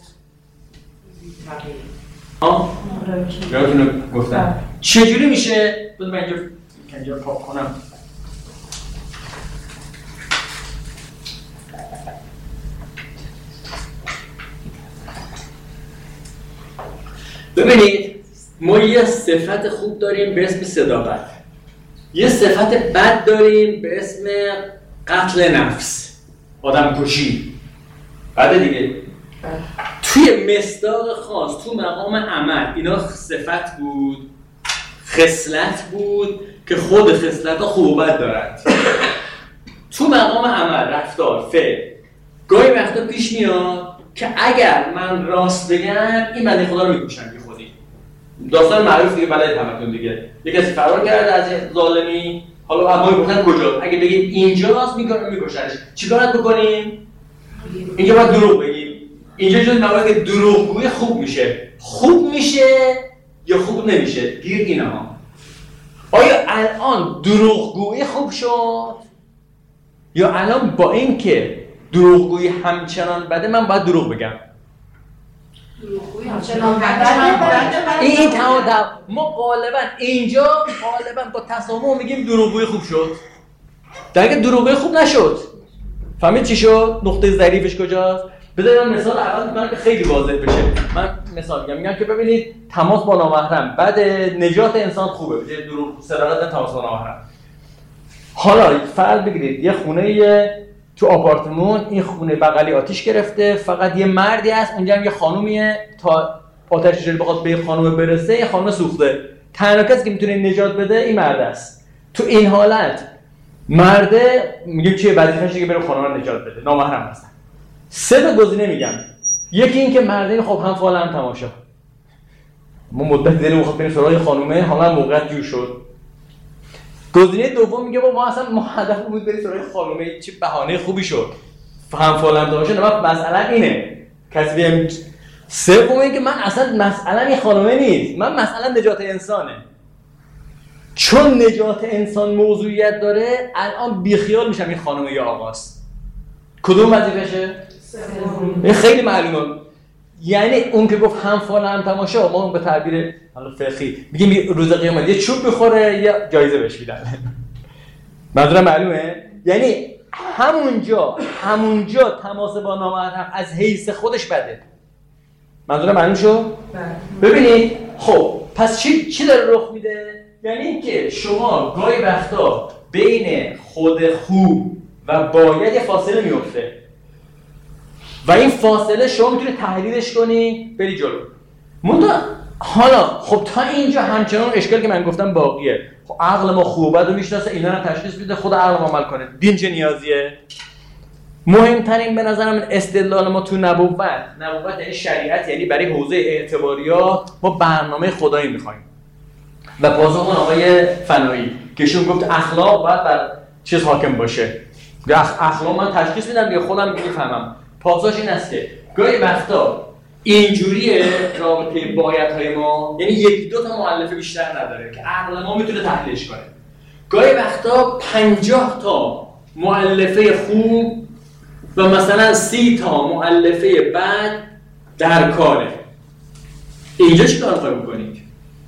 ها؟ یادتونه گفتم چجوری میشه؟ بذار من اینجا اینجا پاک کنم. ببینید ما یه صفت خوب داریم به اسم صداقت، یه صفت بد داریم به اسم قتل نفس، آدم کشی. بعد دیگه توی مصداق خاص تو مقام عمل اینا صفت بود، خصلت بود که خود خصلت ها خوب و بد دارند. تو مقام عمل، رفتار، فعل گاهی وقتا پیش میاد که اگر من راست بگم این بنده خدا رو میکشم بی خودی. داستان معروف دیگه بلد همتون دیگه، یک کسی فرار کرده از یه ظالمی، حالا اما گفتن کجا، اگه بگیم اینجاست میکنه میکشنش، چیکار بکنیم؟ اینجا باید دروغ بگیم. اینجا جز مواردی که دروغگویی خوب میشه، خوب میشه یا خوب نمیشه، گیر اینا. آیا الان دروغگویی خوب شد یا الان با اینکه دروغگویی همچنان بده من باید دروغ بگم؟ دروغگویی همچنان بده. این تمام ما غالبا اینجا غالبا با تسامح میگیم دروغگویی خوب شد، در که دروغگویی خوب نشد. فهمید چی شد؟ نقطه ضعیفش کجاست؟ بذارید من مثال اول میگم که خیلی واضح بشه. من مثال میگم میگم که ببینید تماس با نامحرم بعد نجات انسان خوبه، به جای دروغ صداقت تماس با نامحرم. حالا فرض بگیرید یه خونه تو آپارتمان، این خونه بغلی آتیش گرفته، فقط یه مردی هست اونجا، هم یه خانومیه، تا آتش جلوی بخواد به یه خانم برسه یه خانم سوخته، تنها کسی که میتونه نجات بده این مرد است. تو این حالت مرده میگیم چیه وظیفه‌شه که بره خانم رو نجات بده، نامحرم هستن. سه تا گزینه میگم، یکی این که مرده خب هم فعال هم تماشا، ما مدت دلمون میخواد بریم سراغ خانومه، حالا موقعیت جور شد. گزینه دوم میگه با ما اصلا ما هدفمون بود بریم سراغ خانومه، چه بهانه خوبی شد، هم فعال هم تماشا، نه مسئله اینه کسی بیم. سوم اینه که من اصلا مسئله این خانومه نیست، من مسئله نجات انسانه. چون نجات انسان موضوعیت داره الان بیخیال میشم این خانومه یا آقاست. کدوم وظیفشه؟ این خیلی معلومه. یعنی اون که گفت هم فعال هم تماشا، ما به تعبیر حالا فقهی میگیم روز قیامت یه چوب بخوره یا جایزه بهش میدن. منظورم معلومه؟ یعنی همونجا همونجا تماس با نامحرم از حیث خودش بده. منظورم معلوم شد؟ ببینید خب پس چی چی داره رخ میده؟ یعنی اینکه شما گاهی وقتا بین خود خوب و باید یه فاصله میفته و این فاصله شما میتونی تحلیلش کنی بری جلو. منتها حالا خب تا اینجا همچنان اشکالی که من گفتم باقیه. خب عقل ما خوب و بد رو میشناسه، اینا رو تشخیص میده، خود عقل ما عمل کنه. دین چه نیازیه؟ مهمترین به نظرم استدلال ما تو نبوت، نبوت یعنی شریعت، یعنی برای حوزه اعتباریات ما برنامه خدایی میخوایم. و پاسخ اون آقای فنایی که ایشون گفت اخلاق باید بر چیز حاکم باشه. اخلاق من تشخیص میدم دیگه خودم میفهمم. پاسخش این است که گاهی وقتا اینجوریه رابطه بایدهای ما، یعنی یک دو تا مؤلفه بیشتر نداره که عقل ما میتونه تحلیلش کنه. گاهی وقتا پنجاه تا مؤلفه خوب و مثلا سی تا مؤلفه بد در کاره. اینجا چی کار می‌خواید بکنید؟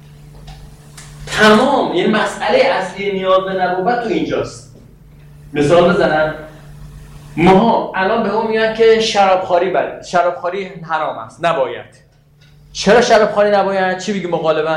تمام یعنی مسئله اصلی نیاز به نبوت تو اینجاست. مثال بزنم، ما الان به اون میگن که شرابخواری بد، شرابخواری حرام است، نباید. چرا شرابخواری نباید؟ چی بگیم غالبا؟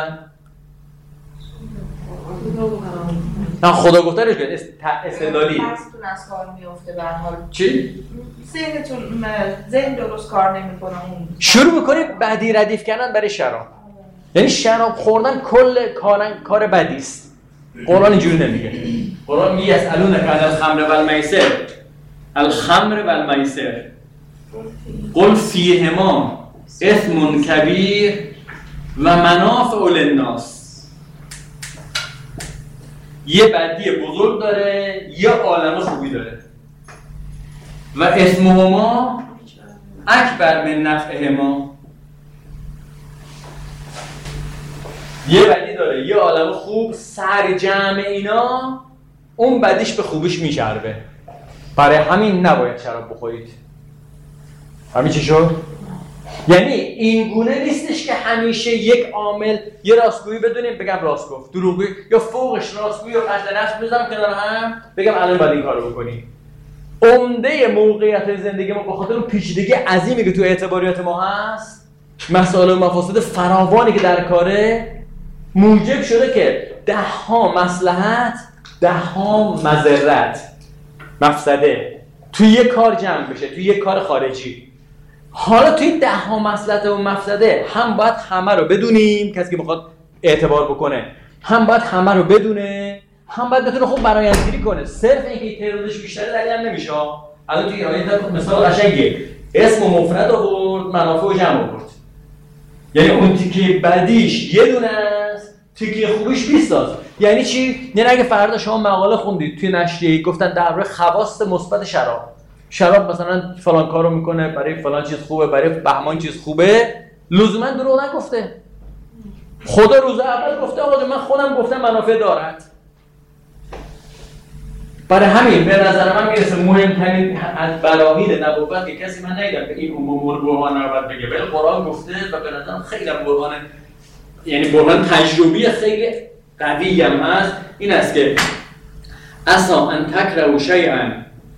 نه خدا گفته روش بیاد استدلالی. دستتون از کار میفته به هر حال. چی؟ ذهنتون ذهن درست کار نمیکنه. اون شروع میکنید بعدی ردیف کردن برای شراب. یعنی شراب خوردن کل کار کار بدی است. قرآن اینجوری نمیگه. قرآن میگه یسالونک عن الخمر والمیسر. الخمر والمیسر قل فیهما اثم کبیر و منافع للناس. یه بدی بزرگ داره، یه عالم خوبی داره. و اثمهما اکبر من نفعهما. یه بدی داره، یه عالم خوب، سرجم اینا اون بدیش به خوبیش میچربه. برای همین نباید شراب بخورید. همین چی شد؟ یعنی این گونه نیستش که همیشه یک عامل یه راستگویی بدونیم بگم راست گفت، دروغگویی یا فوقش راستگویی یا قصد نفس بذارم کنار هم بگم الان باید این کارو بکنیم. عمده موقعیت زندگی ما به خاطر اون پیچیدگی عظیمی که تو اعتباریات ما هست، مسائل و مفاسد فراوانی که در کاره، موجب شده که ده ها مصلحت، ده ها مضرت، مفسده توی یک کار جمع بشه، توی یک کار خارجی. حالا توی این ده ها مصلحت و مفسده هم باید همه رو بدونیم، کسی که میخواد اعتبار بکنه هم باید همه رو بدونه، هم باید بتونه خوب برآیندگیری کنه. صرف اینکه تعدادش بیشتره دلیل هم نمیشه. الان توی آیه مثال قشنگه، اسم و مفرد آورد، منافع و جمع آورد. یعنی اون تیکه بعدیش یه دونه است، تیکه خوبیش بیست است. یعنی چی؟ یعنی اگه فردا شما مقاله خوندید توی نشریه گفتن درباره خواص مثبت شراب، شراب مثلا فلان کارو میکنه، برای فلان چیز خوبه، برای بهمان چیز خوبه، لزوما دروغ نگفته. خدا روز اول گفته آقا من خودم گفتم منافع دارد. برای همین به نظر من میرسه مهمترین از براهین نبوت که کسی من ندیدم به این امور برهان نبوت بگه، ولی قرآن گفته و به نظرم خیلی برهان، یعنی برهان تجربی خیلی قوی هم هست، این است که عسا ان تکرهوا شیئا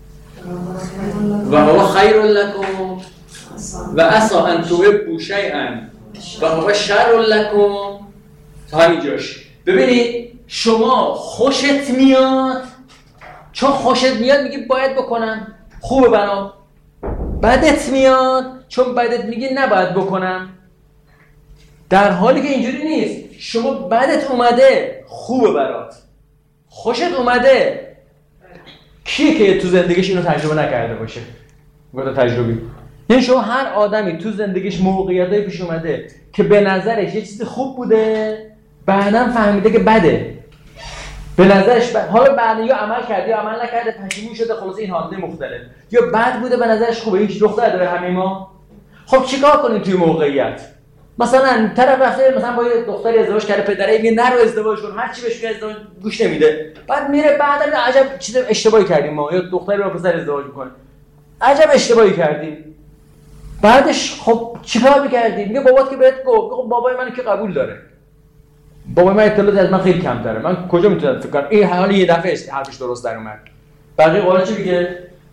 و هو خیر لکم و عسا ان تحبوا شیئا و هو شر لکم. تا همینجاش ببینید شما خوشت میاد، چون خوشت میاد میگی باید بکنم، خوبه برام. بدت میاد چون بدت میگی نباید بکنم. در حالی که اینجوری نیست، شما بدت اومده خوبه برات، خوشت اومده. کیه که تو زندگیش اینو تجربه نکرده باشه؟ گفت تجربی. یعنی شما هر آدمی تو زندگیش موقعیتایی پیش اومده که به نظرش یه چیزی خوب بوده، بعداً فهمیده که بده. به نظرش ب... حالا بعد یا عمل کرده یا عمل نکرده، پشیمون شده، خلاص این حالت مختلف، یا بد بوده به نظرش خوبه. هیچ دختر داره همه ما. خب چیکار کنیم توی موقعیت؟ مثلا طرف رفته مثلا با یه دختری ازدواج کرده، پدره میگه نرو ازدواج کن، هر چی بهش میگه ازدواج گوش نمیده. بعد میره بعدم عجب چیز اشتباهی کردیم ما، یا دختری با پسر ازدواج میکنه، عجب اشتباهی کردیم. بعدش خب چیکار می‌کردی؟ میگه بابات که بهت گفت. خب بابای من که قبول داره، بابای من اطلاعات از من خیلی کمتره، من کجا میتونم فکر کنم این حالا یه دفعه است حرفش درست در اومد. بقیه قرآن چی میگه؟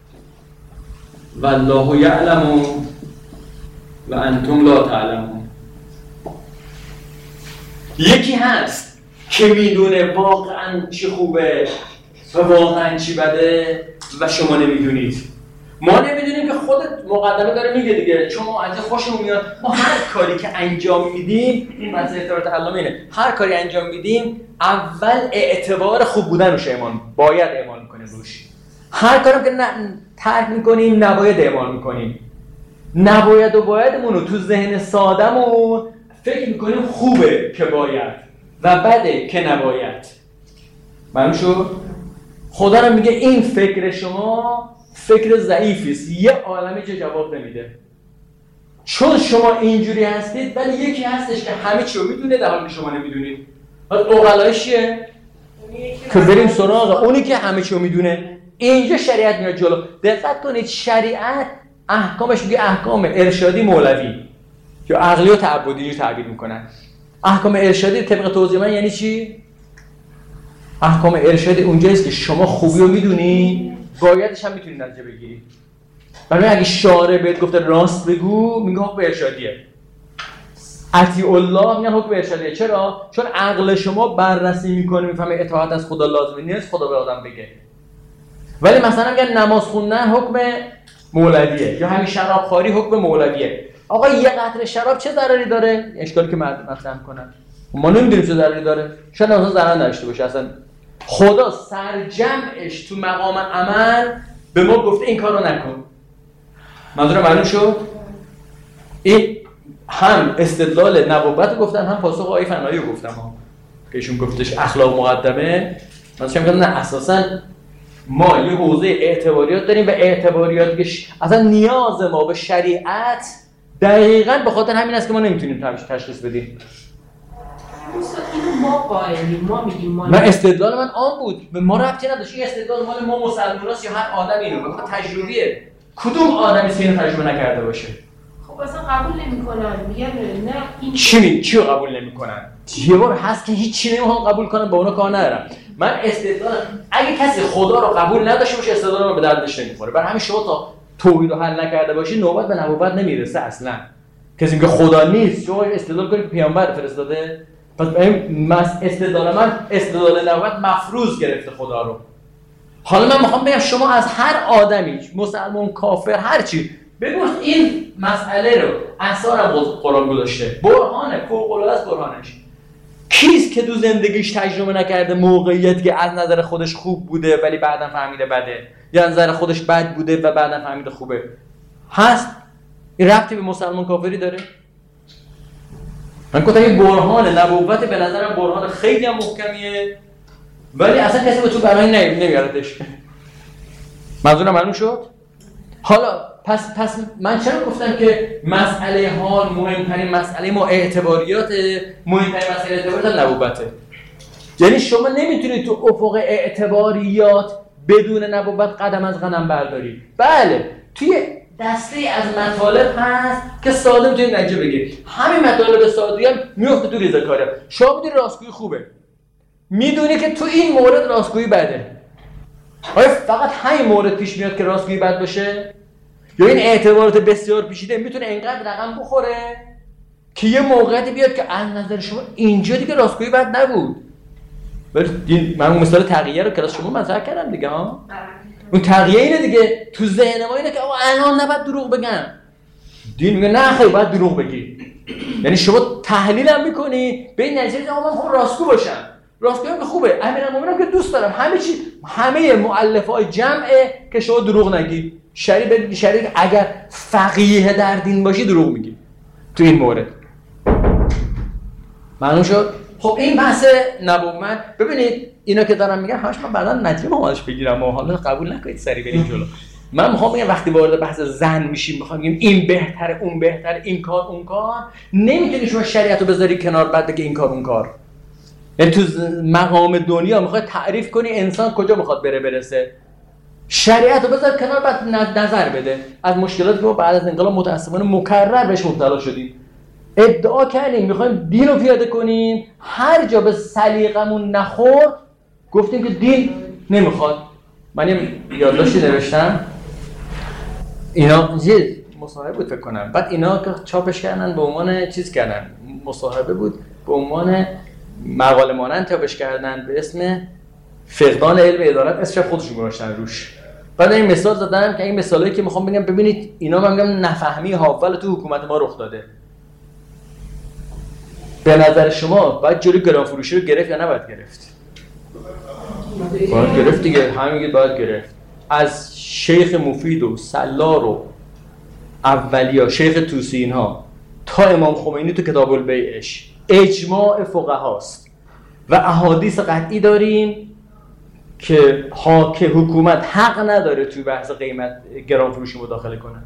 والله یعلم و انتم لا تعلمون. یکی هست که میدونه واقعا چی خوبه و واقعا چی بده و شما نمیدونید. ما نمیدونیم که خودت مقدمه داره میگه دیگه، چون ما از خوشمون میاد. ما هر کاری که انجام میدیم، این مسئله اعتبار علامه اینه، هر کاری انجام میدیم اول اعتبار خوب بودن روش اعمال باید اعمال میکنیم روش. هر کارم که نه ترک میکنیم نباید اعمال میکنیم. نباید و بایدمون رو تو ذهن سادمون فکر میکنیم خوبه که باید و بده که نباید. معلوم شد؟ خدا رو میگه این فکر شما فکر ضعیفی است، یه عالمه چه جواب نمیده. چون شما اینجوری هستید، ولی یکی هستش که همه چی رو میدونه در حالی که شما نمیدونید. حالا اوغلایش چیه؟ که بریم سراغ اونی که همه چی رو میدونه. اینجا شریعت میاد جلو. دقت کنید شریعت احکامش میگه احکام ارشادی مولوی یا عقلی و تعبدی رو تعبیر میکنن. احکام ارشادی طبق توضیح من یعنی چی؟ احکام ارشادی اونجاییست که شما خوبی رو میدونی، بایدش هم میتونی نتیجه بگیری. برای اگه شارع بهت گفته راست بگو، میگه حکم ارشادیه. اطیع الله میگن حکم ارشادیه. چرا؟ چون عقل شما بررسی میکنه، میفهمه اطاعت از خدا لازمه نیست خدا به آدم بگه. ولی مثلا میگن نماز خوندن حکم مولویه، یا همین شرابخواری حکم مولویه. آقا یه قطره شراب چه ضرری داره؟ اشکالی که مطرح کنن. ما نمیدونیم چه ضرری داره. شاید اصلا ضرر نداشته باشه. اصلا خدا سرجمعش تو مقام عمل به ما گفته این کارو نکن. منظورم معلوم شد؟ این هم استدلال نبوت گفتن، هم پاسخ آیه فنایی رو گفتم ها. که ایشون گفتش اخلاق مقدمه. منظورم میگم نه، اساساً ما یه حوزه اعتباریات داریم و اعتباریات که اصلا نیاز ما به شریعت دقیقاً به خاطر همین است که ما نمیتونیم تشخیص بدیم. اینو ما قائلیم، ما میگیم ما. من استدلال من آن بود، به ما ربطی نداشت. این استدلال مال ما مسلماناست یا هر آدمی اینو بخواد تجربیه. کدوم آدمی که اینو تجربه نکرده باشه؟ خب اصلا قبول نمی‌کنن، میگن نه این چی چی رو قبول نمی‌کنن؟ یه بار هست که هیچ چیزی نمی‌خوام قبول کنم، با اونا کار ندارم. من استدلال اگه کسی خدا رو قبول نداشته باشه استدلال من به دردش نمی‌خوره. برای همین شما تا توحید رو حل نکرده باشی نوبت به نبوت نمیرسه اصلا. کسی میگه خدا نیست، شما استدلال کنید که پیامبر فرستاده. پس این استدلال من استدلال نبوت مفروض گرفته خدا رو. حالا من میخوام بگم شما از هر آدمی، مسلمان، کافر، هر چی، بگو این مسئله رو اثر قرآن گذاشته، برهانه، فوق العاده است برهانش. کیست که تو زندگیش تجربه نکرده موقعیتی که از نظر خودش خوب بوده ولی بعداً فهمیده بده، یا از نظر خودش بد بوده و بعداً فهمیده خوبه؟ هست؟ این ربطی به مسلمان کافری داره؟ من گفتم این برهان نبوت به نظرم برهان خیلی هم محکمیه، ولی اصلا کسی به تو برای نمیاردش. منظورم معلوم شد؟ حالا پس پس من چرا گفتم که مسئله حال مهمترین مسئله ما اعتباریات، مهمترین مسئله اعتباریات نبوته. یعنی شما نمیتونید تو افق اعتباریات بدون نبوت قدم از قدم برداری. بله توی دسته از مطالب هست که ساده میتونید نتیجه بگیرید. همین مطالب ساده هم میفته تو ریزه‌کاری. شما میدونی راستگویی خوبه، میدونی که تو این مورد راستگویی بده. آیا فقط همین مورد پیش میاد که راستگویی بد باشه؟ یا این اعتبارات بسیار پیچیده میتونه اینقدر رقم بخوره که یه موقعیتی بیاد که از نظر شما اینجا دیگه راستگویی بد نبود؟ ولی من اون مثال تقیه رو کلاس شما مطرح کردم دیگه ها. اون تقیه اینه دیگه، تو ذهن ما اینه که آقا الان نباید دروغ بگم. دین میگه نه خیلی باید دروغ بگی. یعنی شما تحلیل هم میکنی به این نتیجه آقا من خب راستگو باشم. راستگو هم که خوبه، امیرالمومنین که دوست دارم، همه چی همه مؤلفه‌های جمعه که شما دروغ نگی. شریع بگی شریع اگر فقیه در دین باشی دروغ میگی تو این مورد. معلوم شد؟ خب این بحث نبوت، ببینید اینا که دارم میگم همش من بعدا نتیجه مامانش بگیرم و حالا قبول نکنید سری بریم جلو. من میخوام بگم وقتی وارد بحث زن میشیم میخوام بگیم این بهتره اون بهتره این کار اون کار، نمیتونی شما شریعت رو بذاری کنار بعد بگی این کار اون کار. یعنی تو مقام دنیا میخواد تعریف کنی انسان کجا میخواد بره برسه، شریعت رو بذار کنار بعد نظر بده. از مشکلاتی که ما بعد از انقلاب متاسفانه مکرر بهش مبتلا شدیم، ادعا کردیم میخوایم دین رو پیاده کنیم، هر جا به سلیقمون نخورد گفتیم که دین نمیخواد. من یه یادداشتی نوشتم، اینا یه مصاحبه بود فکر کنم، بعد اینا که چاپش کردن به عنوان چیز کردن، مصاحبه بود به عنوان مقاله مانند چاپش کردن به اسم فقدان علم عدالت، اسمش خودشون گذاشتن روش. بعد این مثال زدم که این مثالایی که میخوام بگم ببینید اینا من میگم نفهمی حاول تو حکومت ما رخ داده. به نظر شما باید جلوی گران فروشی رو گرفت یا نباید گرفت؟ باید گرفت دیگه، همین باید گرفت. از شیخ مفید و سالار و اولیا شیخ توسی اینها تا امام خمینی تو کتاب البیعش اجماع فقهاست و احادیث قطعی داریم که حاکم حکومت حق نداره توی بحث قیمت گران فروشی مداخله کنه.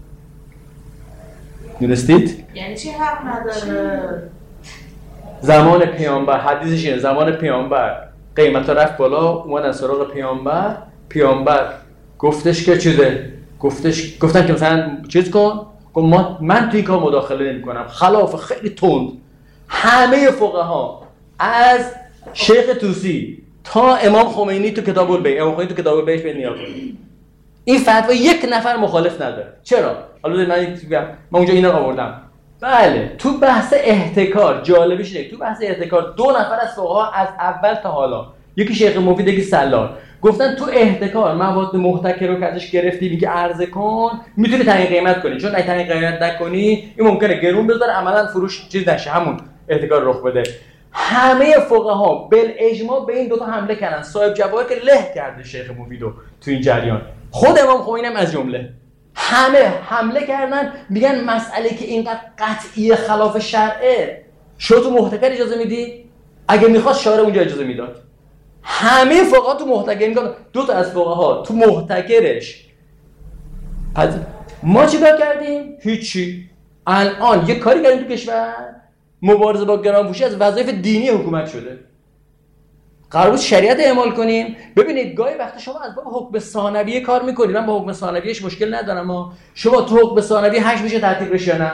دونستید؟ یعنی چی حق نداره؟ زمان پیامبر حدیثش اینه، زمان پیامبر قیمت رفت بالا، اومدن سراغ پیامبر، پیامبر گفتش که چیزه، گفتش گفتن که مثلا چیز کن، گفت ما من توی این کار مداخله نمی کنم، خلاف خیلی تند. همه فقها از شیخ توسی تا امام خمینی تو کتاب البیع، امام خمینی تو کتاب البیعش به نیا کنید این فتوا یک نفر مخالف نداره. چرا؟ حالا من من اونجا اینا رو آوردم. بله تو بحث احتکار جالبیش اینه، تو بحث احتکار دو نفر از فقها از اول تا حالا، یکی شیخ مفید یکی سالار، گفتن تو احتکار مواد محتکر رو که ازش گرفتی میگه عرضه کن، میتونی تعیین قیمت کنی، چون اگه تعیین قیمت نکنی این ممکنه گرون بذاره عملاً فروش چیز نشه، همون احتکار رخ بده. همه فقها بالاجماع به این دو تا حمله کردن. صاحب جواهر که له کرده شیخ مفیدو تو این جریان، خود امام خمینی هم از جمله، همه حمله کردن میگن مسئله که اینقدر قطعی خلاف شرعه شو تو محتکر اجازه میدی؟ اگه میخواست شارع اونجا اجازه میداد. همه فقها تو محتکر میگن، دو تا از فقها تو محتکرش. پس ما چیکار کردیم؟ هیچی. الان یه کاری کردیم تو کشور، مبارزه با گرانفروشی از وظایف دینی حکومت شده. قرار بود شریعت اعمال کنیم. ببینید گاهی وقتا شما از باب حکم ثانویه کار میکنید، من با حکم ثانویهش مشکل ندارم، اما شما تو حکم ثانویه هشت میشه تعطیل بشه یا نه؟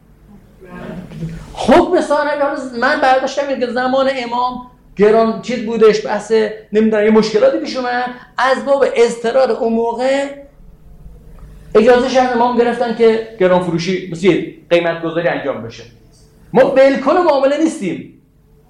حکم ثانویه من برداشتم که زمان امام گران چیز بودش، بحث نمیدونم یه مشکلاتی پیش اومد، از باب اضطرار اون موقع اجازه شهر امام گرفتن که گران فروشی مثل قیمت گذاری انجام بشه. ما بالکل معامله نیستیم،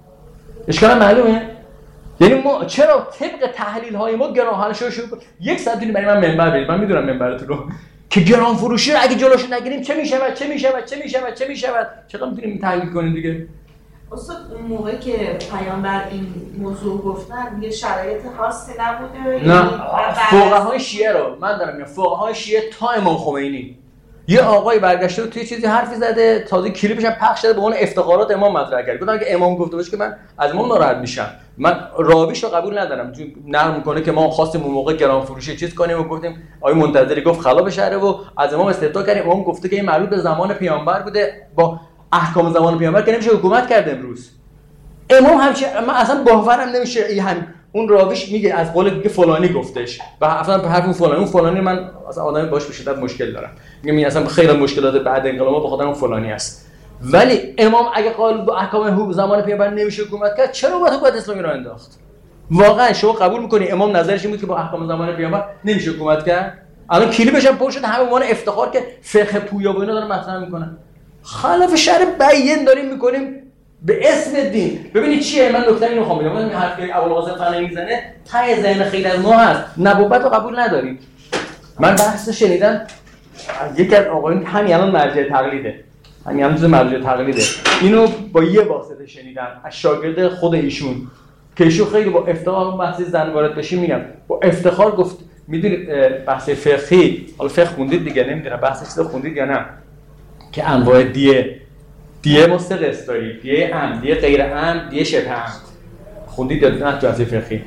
اشکال معلومه؟ یعنی ما چرا طبق تحلیل های ما گران شو شو یک ساعت طول برای من منبر برید، من میدونم منبرتون رو که گران فروشی رو اگه جلوش نگیریم چه میشود چه میشود چه میشود چه میشود چقدر میتونیم تحلیل کنیم دیگه. استاد اون موقعی که پیامبر این موضوع گفتن میگه شرایط خاصی نبوده؟ نه فقهای شیعه رو من دارم میگم، فقهای شیعه تا امام خمینی یه آقای برگشته توی چیزی حرفی زده، تازه کلیپش هم پخش شده به عنوان افتخارات امام مطرح کرد. گفتن که امام گفته باشه که من از امام ناراحت میشم. من راویش رو قبول ندارم چون نقل میکنه که ما خواستیم اون موقع گران فروشی چیز کنیم و گفتیم آقای منتظری گفت خلا شهره و از امام استفتاء کردیم. امام گفته که این مربوط به زمان پیامبر بوده، با احکام زمان پیامبر که نمیشه حکومت کرد امروز. امام همچه من اصلا باورم نمیشه این هم اون راویش میگه از قول دیگه فلانی گفتش و اصلا به حرف اون فلانی اون فلانی من اصلا آدمی باش به شدت مشکل دارم. میگم این اصلا خیلی مشکلات بعد انقلاب به خاطر اون فلانی است. ولی امام اگه قال با احکام حکومت زمان پیامبر نمیشه حکومت کرد، چرا باید حکومت اسلامی رو انداخت؟ واقعا شما قبول میکنی امام نظرش این بود که با احکام زمان پیامبر نمیشه حکومت کرد؟ الان کلیپش هم پر شده همه عنوان افتخار که فقه پویا و اینا دارن مطرح میکنن. خلاف شرع بیان داریم میکنیم به اسم دین. ببینید چیه، من نکته اینو میخوام بگم. من حرفی که ابوالقاسم فنایی میزنه ته ذهن خیلی از ما هست، نبوت رو قبول نداریم. من بحث شنیدم یکی از آقایون همین الان مرجع تقلیده، همین الان تو مرجع تقلیده، اینو با یه واسطه شنیدم از شاگرد خود ایشون که ایشون خیلی با افتخار بحث زن وارد بشیم میگم با افتخار گفت میدونید بحث فقهی، حالا فقه خوندید دیگه نمیدونم بحث چیزا خوندید یا نه، که انواع دیه دیه مستقص دارید، دیه عمد، دیه غیر عمد، دیه شبه عمد. خوندید یا نه تو بحث فقهی؟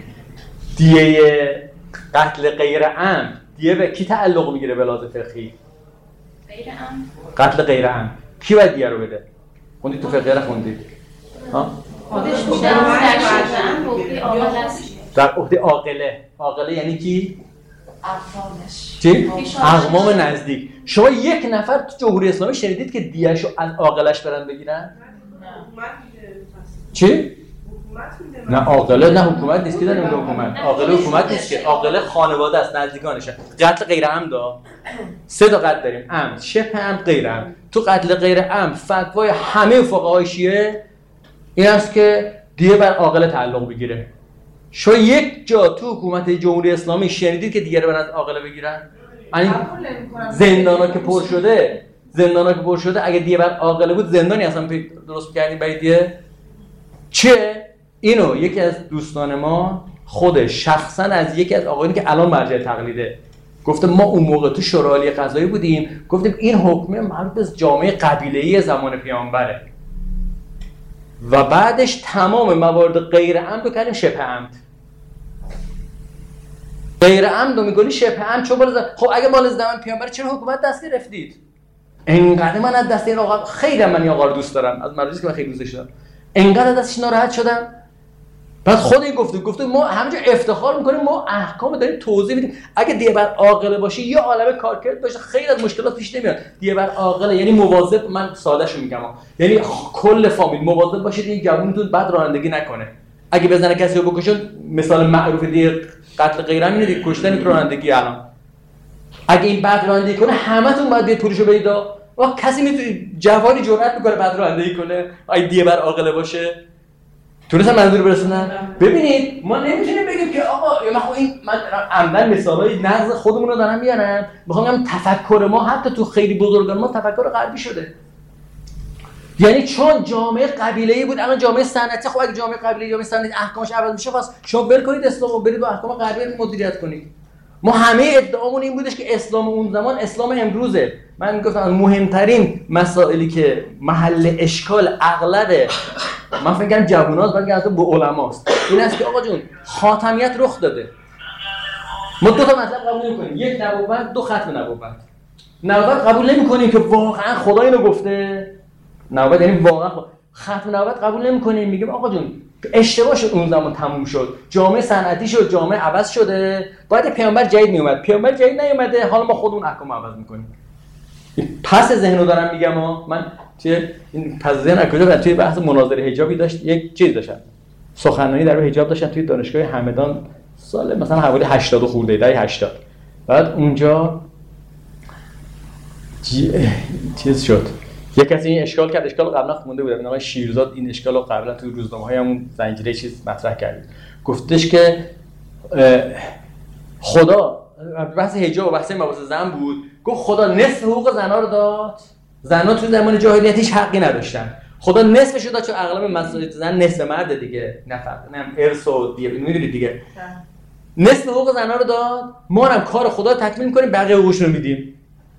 دیه قتل غیر عمد دیه به کی تعلق میگیره به لحاظ فقهی؟ غیر عمد. قتل غیر عمد کی باید دیه رو بده؟ خوندید تو فقه رو خوندید؟ ها؟ خودش میشه در شدن عهده عاقله است. در عهده عاقله. عاقله یعنی کی؟ اقوامش. چی؟ اقوام نزدیک. شما یک نفر تو جمهوری اسلامی شنیدید که دیهشو از عاقلش برن بگیرن؟ چی؟ نه عاقله نه حکومت نیست که داریم میگه حکومت. عاقله حکومت نیست که، عاقله خانواده است، نزدیکانشه. قتل غیر عمد سه تا قتل داریم، عمد، شبه عمد، غیر عمد. تو قتل غیر عمد فتوای همه فقهای شیعه این است که دیه بر عاقله تعلق بگیره. شما یک جا تو حکومت جمهوری اسلامی شنیدید که دیگه برن از عاقله بگیرن؟ یعنی زندانا که پر شده، زندانا که پر شده اگه دیگه بر عاقله بود زندانی اصلا درست کردیم برای دیگه؟ چه؟ اینو یکی از دوستان ما خودش شخصا از یکی از آقایانی که الان مرجع تقلیده گفته ما اون موقع تو شورای عالی قضایی بودیم، گفتیم این حکم مربوط به جامعه قبیله‌ای زمان پیامبره و بعدش تمام موارد غیر عمد رو کردیم شبه عمد. غیر عمد رو میگونی شبه عمد چون بالا. خب اگه مال زمان پیامبر چرا حکومت دست گرفتید؟ اینقدر من از دست این آقا خیلی من این آقا رو دوست دارم، از مراجعی که من خیلی دوستش دارم، اینقدر دستش ناراحت شدم. بعد خود این گفته گفته ما همینجا افتخار میکنیم ما احکام داریم توضیح میدیم. اگه دیگه بر عاقله باشه یه عالمه کارکرد باشه خیلی از مشکلات پیش نمیاد. دیگه بر عاقله یعنی مواظب، من سادهشو میگم، یعنی کل فامیل مواظب باشید این جوونتون بعد رانندگی نکنه. اگه بزنه کسی رو بکشه، مثال معروف دیگه قتل غیر عمد اینه دیگه، کشتن رانندگی. الان اگه این بعد رانندگی کنه همتون باید بیاد پولشو بدید. و کسی میتونه جوانی جرأت میکنه بعد رانندگی کنه اگه دیگه بر عاقله باشه؟ تونستم منظور برسونم؟ ببینید ما نمیتونیم بگیم که آقا من این من عمدن مثالای نقض خودمون رو دارم میارم، میخوام بگم تفکر ما حتی تو خیلی بزرگان ما تفکر غربی شده. یعنی چون جامعه قبیله‌ای بود الان جامعه صنعتی. خب اگه جامعه قبیله‌ای جامعه صنعتی احکامش عوض میشه پس شما ول کنید اسلامو برید با احکام غربی مدیریت کنید. ما همه ادعامون این بودش که اسلام اون زمان اسلام امروزه. من میگفتم مهمترین مسائلی که محل اشکال اغلب من فکر کنم جووناست بلکه حتی با علماست این است که آقا جون خاتمیت رخ داده. ما دو تا مطلب قبول نمی‌کنیم، یک نبوت، دو ختم نبوت. نبوت قبول نمی‌کنیم که واقعا خدا اینو گفته. نبوت یعنی واقعا خدا. ختم نبوت قبول نمی‌کنیم، میگیم آقا جون اشتباه شد اون زمان تموم شد، جامعه صنعتی شد، جامعه عوض شده، باید پیامبر جدید میومد، پیامبر جدید نیومده، حالا ما خودمون احکام عوض می‌کنیم. پس ذهنو دارم میگم ها. من توی این پس ذهن کجا توی بحث مناظره حجابی داشت یک چیز داشتن، سخنرانی در حجاب داشتن توی دانشگاه همدان سال مثلا حوالی هشتاد خورده دهه هشتاد. بعد اونجا چیز شد یک کسی این اشکال کرد، اشکال قبلا خونده بودم، این آقای شیرزاد این اشکال رو قبلا توی روزنامه‌های همون زنجیره چیز مطرح کرد. گفتش که خدا بحث حجاب و بحث مباحث زن بود، گفت خدا نصف حقوق زن‌ها رو داد. زن‌ها تو زمان جاهلیت هیچ حقی نداشتن. خدا نصفش رو داد چون اغلب مسائل زن نصف مرد دیگه، نه فقط نه ارث و دیگه می‌دونید دیگه. نصف حقوق زن‌ها رو داد، ما هم کار خدا رو تکمیل می‌کنیم، بقیه حقوقش رو میدیم.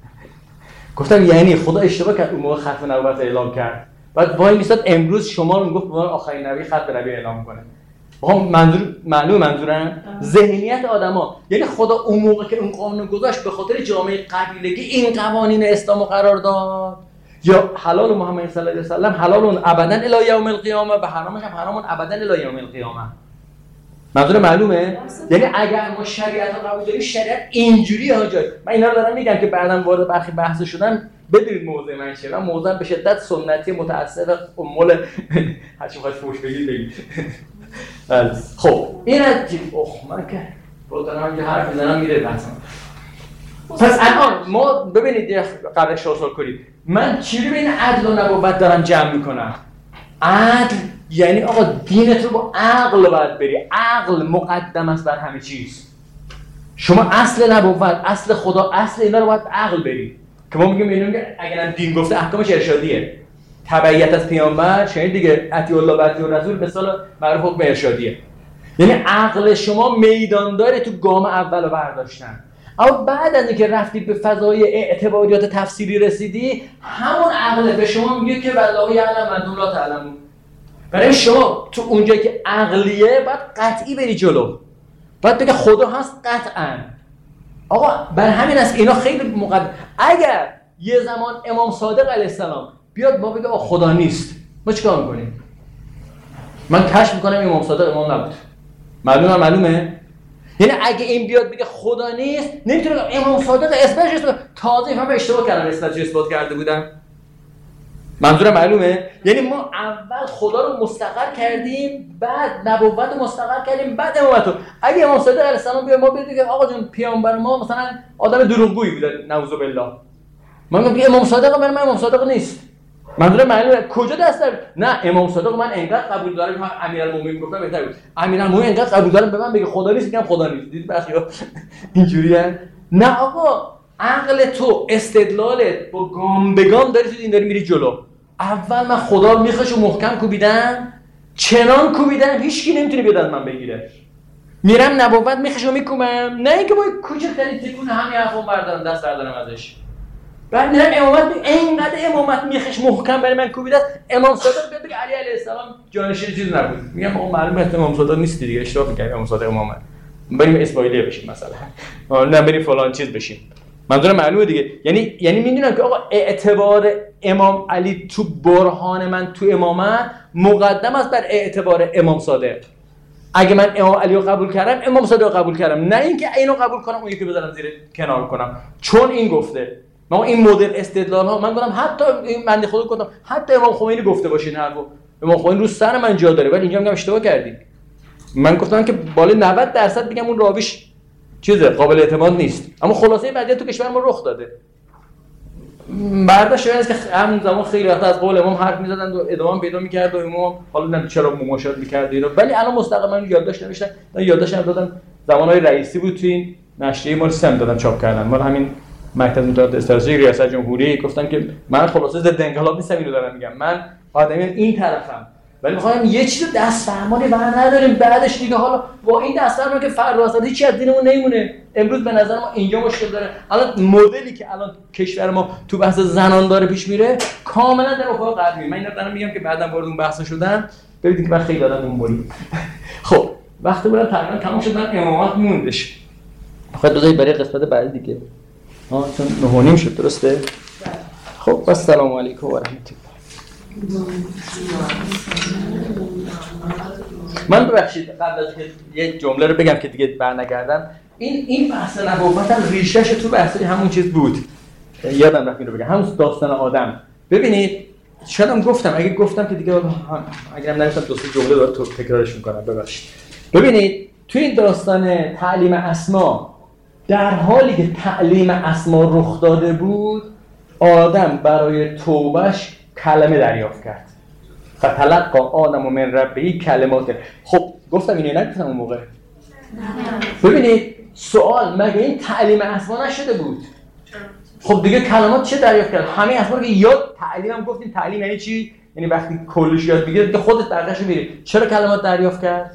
گفتم یعنی خدا اشتباه کرد اون موقع ختم نبوت اعلام کرد. بعد وای میستاد امروز شما رو میگفت به عنوان آخرین نبی ختم نبی اعلام کنه. آها منظور معلومه منظورم ذهنیت آدما، یعنی خدا اون موقع که اون قانون گذاشت به خاطر جامعه قبیلگی این قوانین اسلامو قرار داد، یا حلال محمد صلی الله علیه و سلم حلال ابدا الی یوم القیامه و حرامش هم حرام ابدا الی یوم القیامه. منظور معلومه؟ یعنی اگر ما شریعت رو قبول داریم، شریعت اینجوریه ها جای. من اینا رو دارم میگم که بعداً وارد برخی بحث شدن بدونید موضوع من چیه. من موضوعم به شدت سنتی متأثر امول هر چی خواهد فوش بگید بگید. خب این از جیب اوه من که با دارم یه حرف میزنم میره بحثم. پس الان ما ببینید قبل شو سال کنید من چی رو بین عدل و نبوت دارم جمع میکنم. عدل یعنی آقا دینت رو با عقل باید بری، عقل مقدم است بر همه چیز. شما اصل نبوت، اصل خدا، اصل اینا رو باید عقل بری. که ما میگیم اینو اگرم دین گفته احکامش ارشادیه، تبعیت از پیامبر شاید دیگه اطیع الله و اطیع الرسول به اصطلاح معروف حکم ارشادیه. یعنی عقل شما میدان داره تو گام اولو برداشتن. اما بعد از اینکه رفتی به فضای اعتباریات تفسیری رسیدی، همون عقل به شما میگه که والله یعلم و انتم لا تعلمون. برای شما تو اونجایی که عقلیه باید قطعی بری جلو، باید بگه خدا هست قطعا. آقا بر همین است اینا خیلی مقدم. اگر یه زمان امام صادق علیه السلام بیاد ما بگه آقا خدا نیست، ما چیکار میکنیم؟ من کشف میکنم امام صادق امام نبود. معلومه معلومه؟ یعنی اگه این بیاد بگه خدا نیست، نمیتونه امام صادق اثباتش کنه. تازه هم اشتباه کردن اثباتش اثبات کرده بودن. منظورم معلومه؟ یعنی ما اول خدا رو مستقر کردیم، بعد نبوت رو مستقر کردیم، بعد امامت رو. اگه امام صادق علیه السلام بیاد ما بگه که آقا جون پیامبر ما مثلا آدم دروغگویی بوده نعوذ بالله، ما میگیم امام صادق من امام صادق نیست. منظورم معلومه کجا دست داره؟ نه امام صادق من انقدر قبول دارم که امیرالمومنین گفتم بهتره بود. امیرالمومنین انقدر قبول دارم به من بگه خدا نیست، میگم خدا نیست. دید بخیا اینجوریه؟ نه آقا عقل تو استدلالت با گام به گام داری تو این داری میری جلو. اول من خدا رو میخواشو محکم کوبیدم، چنان کوبیدم هیچکی نمیتونه بیاد از من بگیره. میرم نبوت میخواشو میکوبم، نه اینکه با کوچکترین تکون همین حرفو بردارم دست بردارم ازش. بعد میرم امامت می اینقدر امامت میخش محکم برای من کوبیده است. امام صادق بیاد بگه علی علیه السلام جانشین چیز نبود، میگم آقا معلومه امام صادق نیستی دیگه، اشتباه کردی. امام صادق امامه، بریم اسماعیلیه بشیم مثلا، نه بریم فلان چیز بشیم. منظورم معلومه دیگه. یعنی یعنی میدونم که آقا اعتبار امام علی تو برهان من تو امامت مقدم است بر اعتبار امام صادق. اگه من امام علی رو قبول کردم، امام صادق رو قبول کردم، نه اینکه اینو قبول کنم اون یکی بذارم زیر کنار کنم چون این گفته. ما این مدل استدلال ها من گفتم حتی این بنده خدا گفتم حتی امام خمینی گفته باشین حرفو، امام خمینی رو سر من جا داره، ولی اینجا میگم اشتباه کردی. من گفتم که بالای نود درصد میگم اون راویش چیزه قابل اعتماد نیست، اما خلاصه وضعیت تو کشور ما رخ داده. برداشت این است که همون زمان خیلی وقت از قول امام حرف می‌زدن و ادامه پیدا می‌کرد و امام حالا نمی‌دونم چرا مماشات می‌کرد اینا، ولی الان مستقیما یادداشت نوشتن، یادداشت هم دادن زمانهای رئیسی بود تو این نشریه مال سم دادن چاپ کردن، مال همین مکتب مطالعات استراتژی ریاست جمهوری. گفتن که من خلاصه ضد انقلاب نیستم، اینو دارم میگم، من آدمی این طرفم، ولی می‌خوام یه چیزو دست فرمانی بر نداریم. بعدش دیگه حالا با این دست فرمانی که فردا اصلا هیچ از دینمون نمیمونه. امروز به نظر ما اینجا مشکل داره. الان مدلی که الان کشور ما تو بحث زنان داره پیش میره کاملا در افق قدمی. من اینا دارم میگم که بعداً وارد اون بحث شدم ببینید که من خیلی دادم اون بری. خب وقتی برام تقریبا تمام شد، من امامت موندش. خواهد بذارید برای قسمت بعدی دیگه. ها چون نه و نیم شد درسته؟ خب السلام علیکم و رحمت الله. من ببخشید قبل از که یه جمله رو بگم که دیگه برنگردم، این این بحث نبوت هم ریشه‌ش تو بحث همون چیز بود، یادم رفت این رو بگم، همون داستان آدم. ببینید شاید هم گفتم، اگه گفتم که دیگه اگه هم نگفتم دو سه جمله رو تو تکرارش می‌کنم ببخشید. ببینید تو این داستان تعلیم اسما، در حالی که تعلیم اسما رخ داده بود، آدم برای توبهش کلمه دریافت کرد. فتلقی آدم من ربه کلمات. خب گفتم اینو نگفتم اون موقع. ببینید سوال مگه این تعلیم اسما نشده بود؟ خب دیگه کلمات چه دریافت کرد؟ همه اسما رو که یاد تعلیم هم گفتیم. تعلیم یعنی چی؟ یعنی وقتی کلش یاد بگیره دیگه خودت برداشت می‌بری. چرا کلمات دریافت کرد؟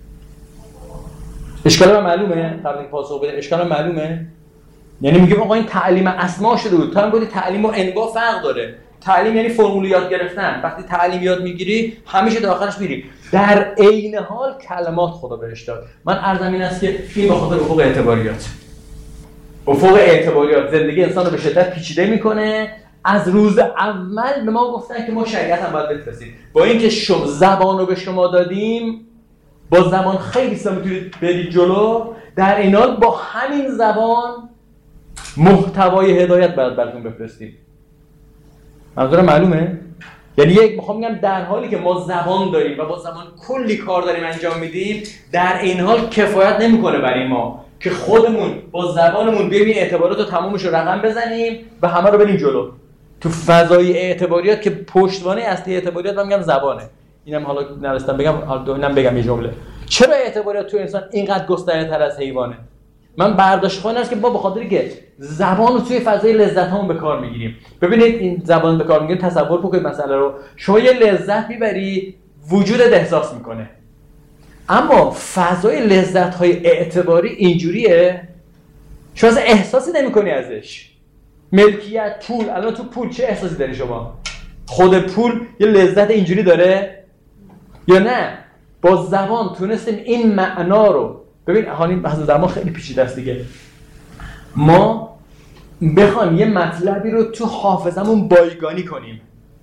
اشکال معلومه؟ قبل اینکه پاسخ بده اشکال معلومه؟ یعنی میگم آقا این تعلیم اسما شده بود. تو هم گفتی تعلیم و انواع فرق داره. تعلیم یعنی فرمول یاد گرفتن. وقتی تعلیم یاد میگیری همیشه تا آخرش میری. در عین حال کلمات خدا بهش داد. من عرضم این است که این به خاطر افق اعتباریات. افق اعتباریات زندگی انسان رو به شدت پیچیده میکنه. از روز اول به ما گفتن که ما شریعت هم باید بفرستیم. با اینکه شما زبان رو به شما دادیم، با زبان خیلی سا میتونید برید جلو، در این حال با همین زبان محتوای هدایت باید براتون بفرستیم. منظورم معلومه؟ یعنی یک میخوام بگم در حالی که ما زبان داریم و با زبان کلی کار داریم انجام میدیم، در این حال کفایت نمیکنه برای ما که خودمون با زبانمون بیایم اعتبارات رو تمامش رو رقم بزنیم و همه رو بریم جلو. تو فضای اعتباریات که پشتوانه اصلی اعتباریات من میگم زبانه. اینم حالا نرسیدم بگم، اینم بگم یه جمله. چرا اعتباریات تو انسان اینقدر گسترده‌تر از حیوانه؟ من برداشت خواهی است که با بخاطر که زبان رو توی فضای لذت همون به کار میگیریم. ببینید این زبان به کار میگیریم، تصور بکنید مسئله رو، شما یه لذت میبری وجودت احساس میکنه، اما فضای لذت های اعتباری اینجوریه شما اصلا احساسی نمیکنی ازش. ملکیت، پول، الان تو پول چه احساسی داری شما؟ خود پول یه لذت اینجوری داره یا نه؟ با زبان تونستیم این معنا رو ببین. حالا بحث زبان خیلی پیچیده است دیگه. ما بخوایم یه مطلبی رو تو حافظمون بایگانی کنیم،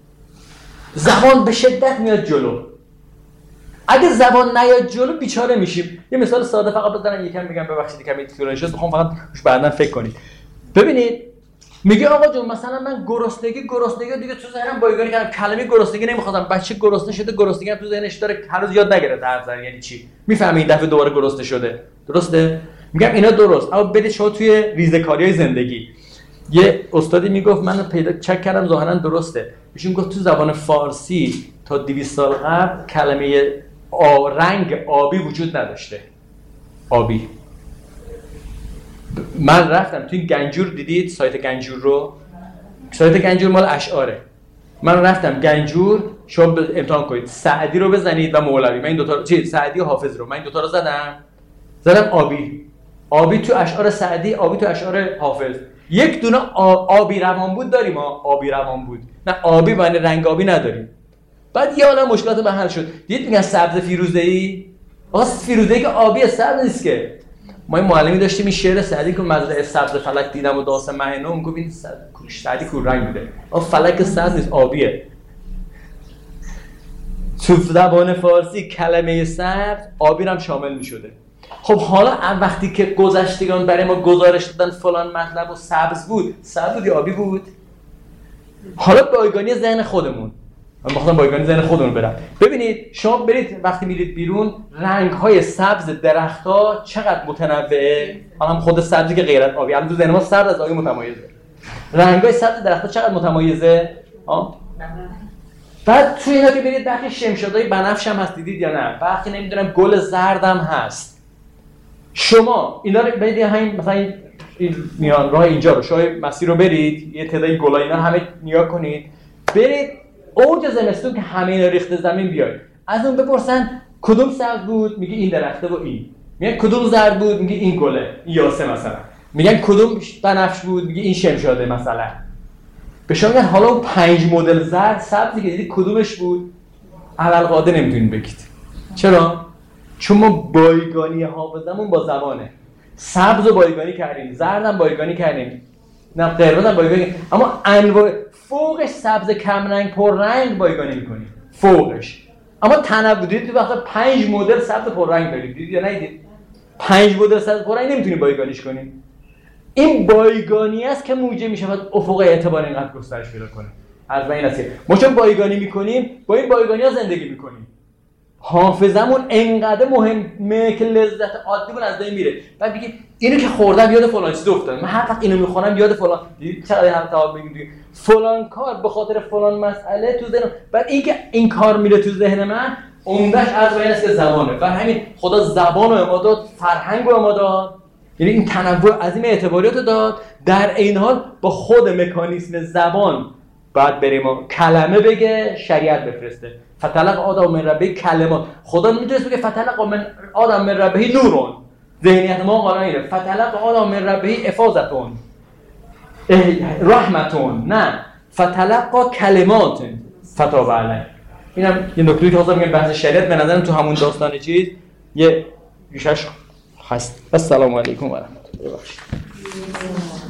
زبان به شدت میاد جلو. اگه زبان نیاد جلو بیچاره میشیم. یه مثال ساده فقط بزنم یکم بگم، ببخشید کمی طولانی شد، میخوام فقط روش بعداً فکر کنید. ببینید میگه آقا جون مثلا من گرسنگی گرسنگی دیگه تو ذهنم بایگانی کردم، کلمه گرسنگی نمیخوام. بچه گرسنه شده، گرسنگی هم تو ذهنش داره، هر روز یاد نگرفته حرف زدن یعنی چی. میفهمی این دفعه دوباره گرسنه شده. درسته؟ میگم اینا درست. اما برید شما توی ریزه‌کاری‌های زندگی. یه استادی میگفت من پیدا چک کردم ظاهرا درسته. ایشون گفت تو زبان فارسی تا دویست سال قبل کلمه آ... رنگ آبی وجود نداشته. آبی. من رفتم توی گنجور، دیدید سایت گنجور رو؟ سایت گنجور مال اشعاره. من رفتم گنجور، شما امتحان کنید سعدی رو بزنید و مولوی. من این دو تا چی سعدی و حافظ رو من این دو تا رو زدم. زدم آبی. آبی تو اشعار سعدی، آبی تو اشعار حافظ. یک دونه آبی روان بود داریم ها، آبی روان بود. نه آبی معنی رنگ آبی نداریم. بعد یه عالم مشکلات به حل شد. دیدید میگن سبز فیروزه‌ای؟ آقا فیروزه‌ای که آبی سبز نیست که. ما این معلمی داشتیم این شعر سعدی که مزرعه سبز فلک دیدم و داس مهنو، میگه این سعدی کور رنگ بوده. آقا فلک سبز نیست، آبیه. تو زبان فارسی کلمه سبز آبی هم شامل میشده. خب حالا وقتی که گذشتگان برای ما گزارش دادن فلان مطلب و سبز بود، سبز بود یا آبی بود؟ حالا بایگانی ذهن خودمون، من بخوام بایگانی ذهن خودمون برم. ببینید شما برید وقتی میرید بیرون، رنگ‌های سبز درخت‌ها چقدر متنوعه. حالا خود سبزی که غیر از آبی، الان تو ذهن ما سبز از آبی متمایزه. رنگ‌های سبز درخت‌ها چقدر متمایزه؟ ها؟ بعد تو اینا که برید برخی شمشادای بنفش هم هست، دیدید یا نه؟ برخی نمیدونم گل زردم هست. شما اینا رو برید همین مثلا این میان راه اینجا رو شما مسیر رو برید، یه تعداد گلا اینا همه نگاه کنید، برید اوج زمستون که همه اینا ریخته زمین بیاید، از اون بپرسن کدوم سبز بود، میگه این درخته و این. میگن کدوم زرد بود، میگه این گله، این یاسه مثلا. میگن کدوم بنفش بود، میگه این شمشاده مثلا. به شما میگن حالا اون پنج مدل زرد سبزی که دیدید کدومش بود؟ علل قاعده نمیتونید بگید. چرا؟ چون ما بایگانی حافظمون با زبانه. سبز رو بایگانی کردیم، زردم بایگانی کردیم، نه قرمزم بایگانی کردیم، اما انواع فوقش سبز کم رنگ پر رنگ بایگانی میکنیم فوقش. اما تنوع دیدید تو وقتا پنج مدل سبز پر رنگ دارید، دیدید یا ندیدید؟ پنج مدل سبز پر رنگ نمیتونید بایگانیش کنیم. این بایگانی است که موجب میشه افق اعتبار اینقدر گسترش پیدا کنه. از این است ما چون بایگانی میکنیم با این بایگانی ها زندگی میکنیم. حافظمون انقدر مهمه که لذت عادیمون از بین میره. بعد دیگه اینو که خوردم یاد فلان چیز افتادم، من هر وقت اینو میخونم یاد فلان، چقدر هم ثواب میگیریم فلان کار به خاطر فلان مسئله تو ذهنم. بعد اینکه این کار میره تو ذهن من عمده‌اش از بین است که زبانه. و همین خدا زبان رو ما داد، فرهنگ رو ما داد، یعنی این تنوع عظیم اعتباریات رو داد. در این حال با خود مکانیسم زبان بعد بریم و کلمه بگه شریعت بفرسته. فتلق آدم من ربه کلمات. خدا میدونست که فتلق من آدم من ربه نورون. ذهنیت ما قرآن اینه. فتلق آدم من ربه افاضتون رحمتون. نه، فتلق کلمات فتاب علیه. اینم یه نکته که خواستم بگم بحث شریعت به نظرم تو همون داستان چیز یه ریشش هست. السلام علیکم و رحمت الله.